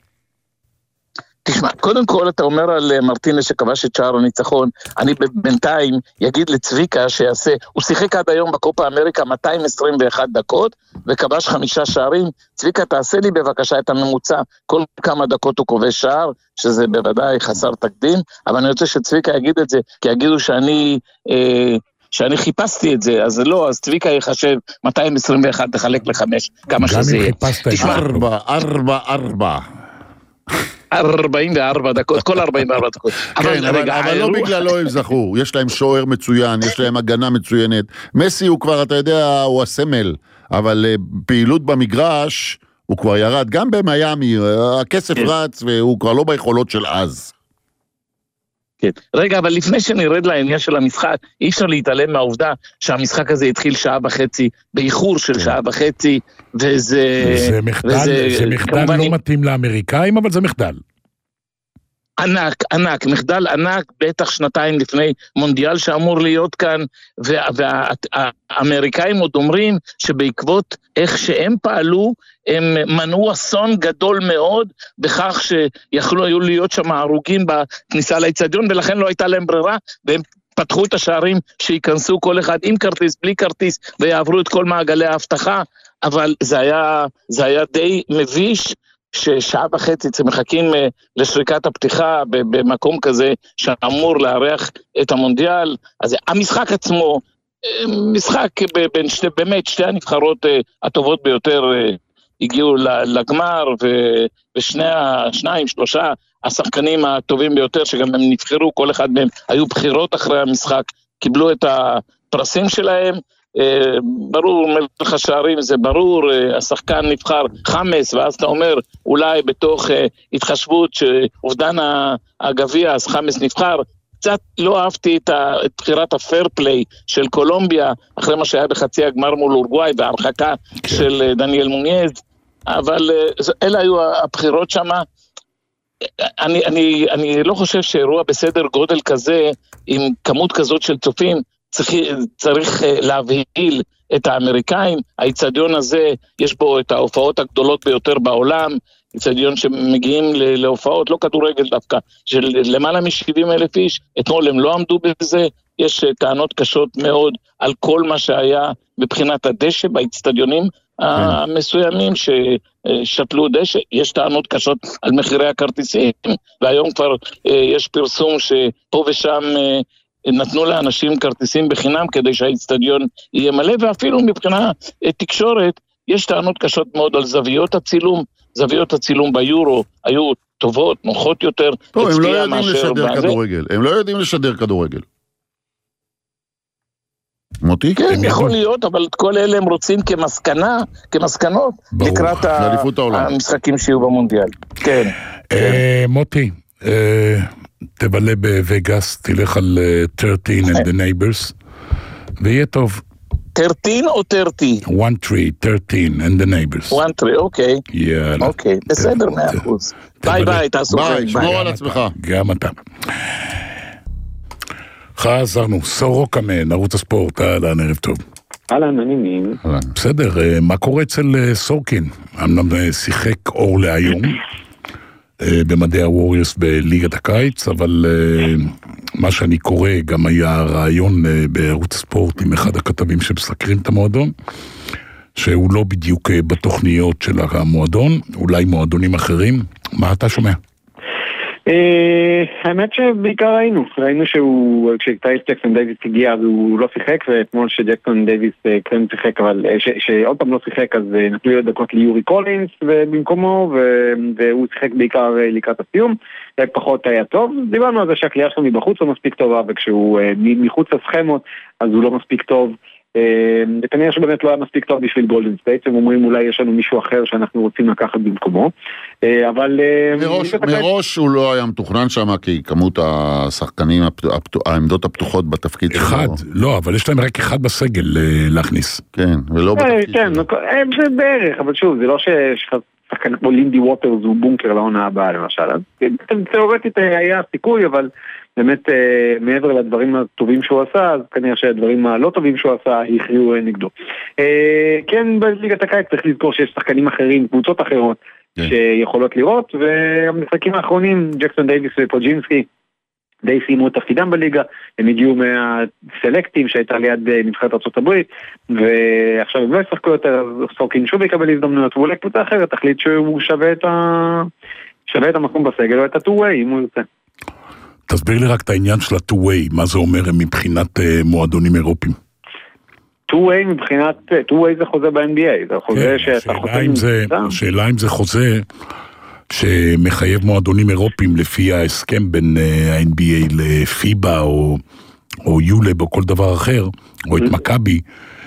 תשמע, קודם כל אתה אומר על מרטינס שכבש את שער הניצחון, אני בינתיים יגיד לצביקה שיעשה, הוא שיחק עד היום בקופה אמריקה 221 דקות, וכבש 5 שערים, צביקה תעשה לי בבקשה את הממוצע, כל כמה דקות הוא כובש שער, שזה בוודאי חסר תקדים, אבל אני רוצה שצביקה יגיד את זה, כי יגידו שאני חיפשתי את זה, אז לא, אז צביקה יחשב 221 תחלק ל5, כמה שזה יהיה. תשמע, 4. 44 דקות, כל 44 דקות. כן, אבל לא בגללו הם זכו, יש להם שוער מצוין, יש להם הגנה מצוינת. מסי הוא כבר, אתה יודע, הוא הסמל, אבל פעילות במגרש, הוא כבר ירד, גם במיימי, הכסף רץ, והוא כבר לא ביכולות של אז. כן. רגע, אבל לפני שנרד לעניין של המשחק, אי אפשר להתעלם מהעובדה שהמשחק הזה התחיל 1.5 שעה, באיחור של 1.5 שעה, וזה... זה מחדל לא מתאים לאמריקאים, אבל זה מחדל. ענק, מחדל ענק, בטח 2 לפני מונדיאל שאמור להיות כאן, והאמריקאים עוד אומרים שבעקבות איך שהם פעלו, הם מנעו אסון גדול מאוד, בכך היו להיות שם הרוגים בכניסה לאצטדיון, ולכן לא הייתה להם ברירה, והם פתחו את השערים שיכנסו כל אחד עם כרטיס, בלי כרטיס, ויעברו את כל מעגלי ההבטחה, אבל זה היה די מביש, ששעה וחצי מחכים לשריקת הפתיחה במקום כזה שאמור לארח את המונדיאל. אז המשחק עצמו, משחק בין באמת שתי הנבחרות הטובות ביותר הגיעו לגמר, ושניים, 3 השחקנים הטובים ביותר שגם הם נבחרו, כל אחד מהם היו בחירות אחרי המשחק, קיבלו את הפרסים שלהם, ברור, מלך השערים זה ברור, השחקן נבחר חמאס, ואז אתה אומר, אולי בתוך התחשבות שאובדן הגביע, אז חמאס נבחר, קצת לא אהבתי את בחירת הפייר פליי של קולומביה, אחרי מה שהיה בחצי הגמר מול אורוגוואי, וההרחקה של דניאל מונייז, אבל אלה היו הבחירות שם. אני לא חושב שאירוע בסדר גודל כזה, עם כמות כזאת של צופים, צריך להבהיל את האמריקאים. האצטדיון הזה, יש בו את ההופעות הגדולות ביותר בעולם, אצטדיון שמגיעים להופעות, לא כדורגל דווקא, של למעלה מ-70,000 איש, אתמול הם לא עמדו בזה, יש טענות קשות מאוד על כל מה שהיה מבחינת הדשא באצטדיונים המסוימים ששתלו דשא, יש טענות קשות על מחירי הכרטיסים, והיום כבר יש פרסום שפה ושם נתנו לאנשים כרטיסים בחינם כדי שהאצטדיון יהיה מלא, ואפילו מבחינה תקשורת יש טענות קשות מאוד על זוויות הצילום. זוויות הצילום ביורו היו טובות, נוחות יותר. טוב, הם לא יודעים לשדר כדורגל. הם לא יודעים לשדר כדורגל. מוטי? כן, יכול להיות, אבל את כל אלה הם רוצים כמסקנות לקראת המשחקים שיהיו במונדיאל. כן. מוטי, תבלה בווגאס, תלך על 13 and the neighbors, ויהיה טוב. 13 או 30? 1-3, 13, and the neighbors. 1-3, אוקיי. יאללה. אוקיי, בסדר, 100%. ביי ביי, תעשו ביי, שמור על עצמך. גם אתה. חזרנו, סורוקה ערוץ הספורט, אהלן, ערב טוב. אהלן, אני בסדר, מה קורה אצל סורקין? אמנם שיחק אור להיום במדעי הווריורס בליגת הקיץ, אבל מה שאני קורא גם היה רעיון בערוץ הספורט עם אחד הכתבים שמסקרים את המועדון, שהוא לא בדיוק בתוכניות של המועדון, אולי מועדונים אחרים. מה אתה שומע? האמת שבעיקר ראינו שהוא, כשטייס ג'קסון דייביס הגיע אז הוא לא שיחק, ואתמול שג'קסון דייביס כן שיחק, אבל שעוד פעם לא שיחק אז נתנו לו דקות ליורי קולינס במקומו, והוא שיחק בעיקר לקראת הסיום, פחות היה טוב. דיברנו על זה שהקליעה שלו מבחוץ לא מספיק טובה, וכשהוא מחוץ לסכמות אז הוא לא מספיק טוב, וכנראה שבאמת לא היה מספיק טוב בשביל גולדן סטייט, הם אומרים אולי יש לנו מישהו אחר שאנחנו רוצים לקחת במקומו, אבל מראש הוא לא היה מתוכנן שם, כי כמות השחקנים, העמדות הפתוחות בתפקיד שלו. אחד, לא, אבל יש להם רק אחד בסגל להכניס. כן, ולא בתפקיד שלו. כן, זה בערך, אבל שוב, זה לא ששחקן כמו לינדי ווטרס הוא בונקר לעונה הבאה למשל, תיאורטית היה סיכוי, אבל באמת מעבר לדברים הטובים שהוא עשה, אז כנראה שהדברים הלא טובים שהוא עשה הכריעו נגדו. כן, בליגת הקיץ צריך לזכור שיש שחקנים אחרים, קבוצות אחרות שיכולות לראות, והמשחקים האחרונים, ג'קסון דייביס ופוג'ינסקי די סיימו את תפקידם בליגה, הם הגיעו מהסלקטים שהייתה ליד נבחרת ארצות הברית, ועכשיו הם לא ישחקו יותר, אז סורקין שוב יקבל הזדמנויות, ואולי קבוצה אחרת תחליט שהוא שווה את המקום בסגל, או את ה-2-way אם הוא יוצא. תסביר לי רק את העניין של ה-2-way, מה זה אומר מבחינת מועדונים אירופיים? 2-way מבחינת, 2-way זה חוזה ב-NBA, זה חוזה שאתה חוזה... השאלה אם זה חוזה שמחייב מועדונים אירופיים לפי ההסכם בין ה-NBA לפיבה או יולב או כל דבר אחר, או את מכבי,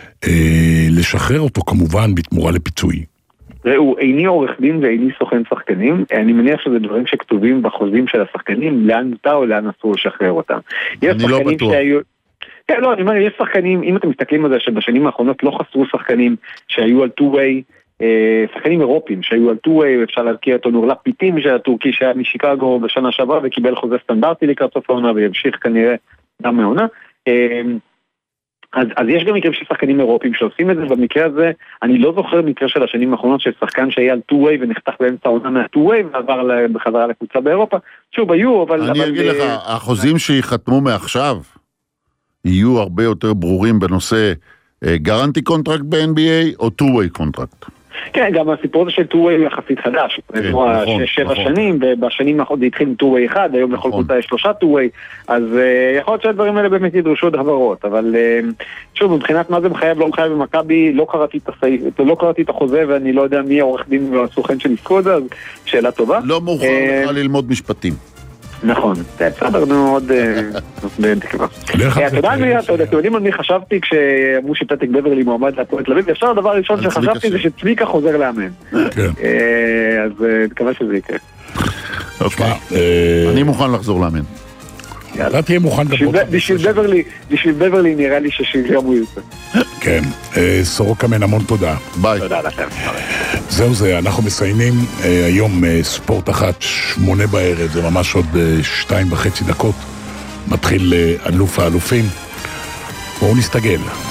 לשחרר אותו כמובן בתמורה לפיצוי. ראו, איני עורך דין ואיני סוכן שחקנים, אני מניח שזה דברים שכתובים בחוזים של השחקנים, לאן מותר או לאן אסור לשחרר אותם. אני לא בטוח. כן, לא, אני אומר, יש שחקנים, אם אתם מסתכלים על זה שבשנים האחרונות לא חסרו שחקנים שהיו על 2-way, שחקנים אירופיים שהיו על 2-way, אפשר להזכיר את נורלק פיטים שהטורקי שהיה משיקגו בשנה שעברה וקיבל חוזה סטנדרטי לקראת סוף העונה וימשיך כנראה גם מהעונה. אז יש גם מקרים של שחקנים אירופיים שעושים את זה, במקרה הזה אני לא זוכר מקרה של השנים האחרונות של שחקן שהיה על 2-way ונחתך באמצע העונה מה-2-way ועבר בחזרה לקבוצה באירופה. שוב, היו, אבל... אני אגיד לך, החוזים שיחתמו מעכשיו יהיו הרבה יותר ברורים בנושא גרנטי קונטרקט ב-NBA או 2-way קונטרקט. כן, גם הסיפור הזה של 2-way יחסית חדש, נכון, 7 שנים, ובשנים האחרונות זה התחיל עם 2-way אחד, היום לכל קבוצה יש 3 2-way, אז יכול להיות שהדברים האלה באמת ידרשו עוד הבהרות, אבל שוב, מבחינת מה זה מחייב, לא מחייב במכבי, לא קראתי את החוזה, ואני לא יודע מי העורך דין והסוכן שנסקו את זה, אז שאלה טובה. לא מאוחר לך ללמוד משפטים. נכון, בסדר, מאוד תקווה. אתה יודעים על מי חשבתי כשאמרו שפתק בברלי מועמד להפועל תל אביב, ישר הדבר הראשון שחשבתי זה שצביקה חוזר לאמן. אז תקווה שזה יקרה. אני מוכן לחזור לאמן. אתה תהיה מוכן בשביל בברלי נראה לי שגם הוא יוצא. כן, סורוקה המון תודה. ביי. תודה לכם. זהו זה, אנחנו מסיימים היום ספורט 1, 8 בערב, זה ממש עוד 2.5 דקות, מתחיל אלוף האלופים, בואו נסתגל.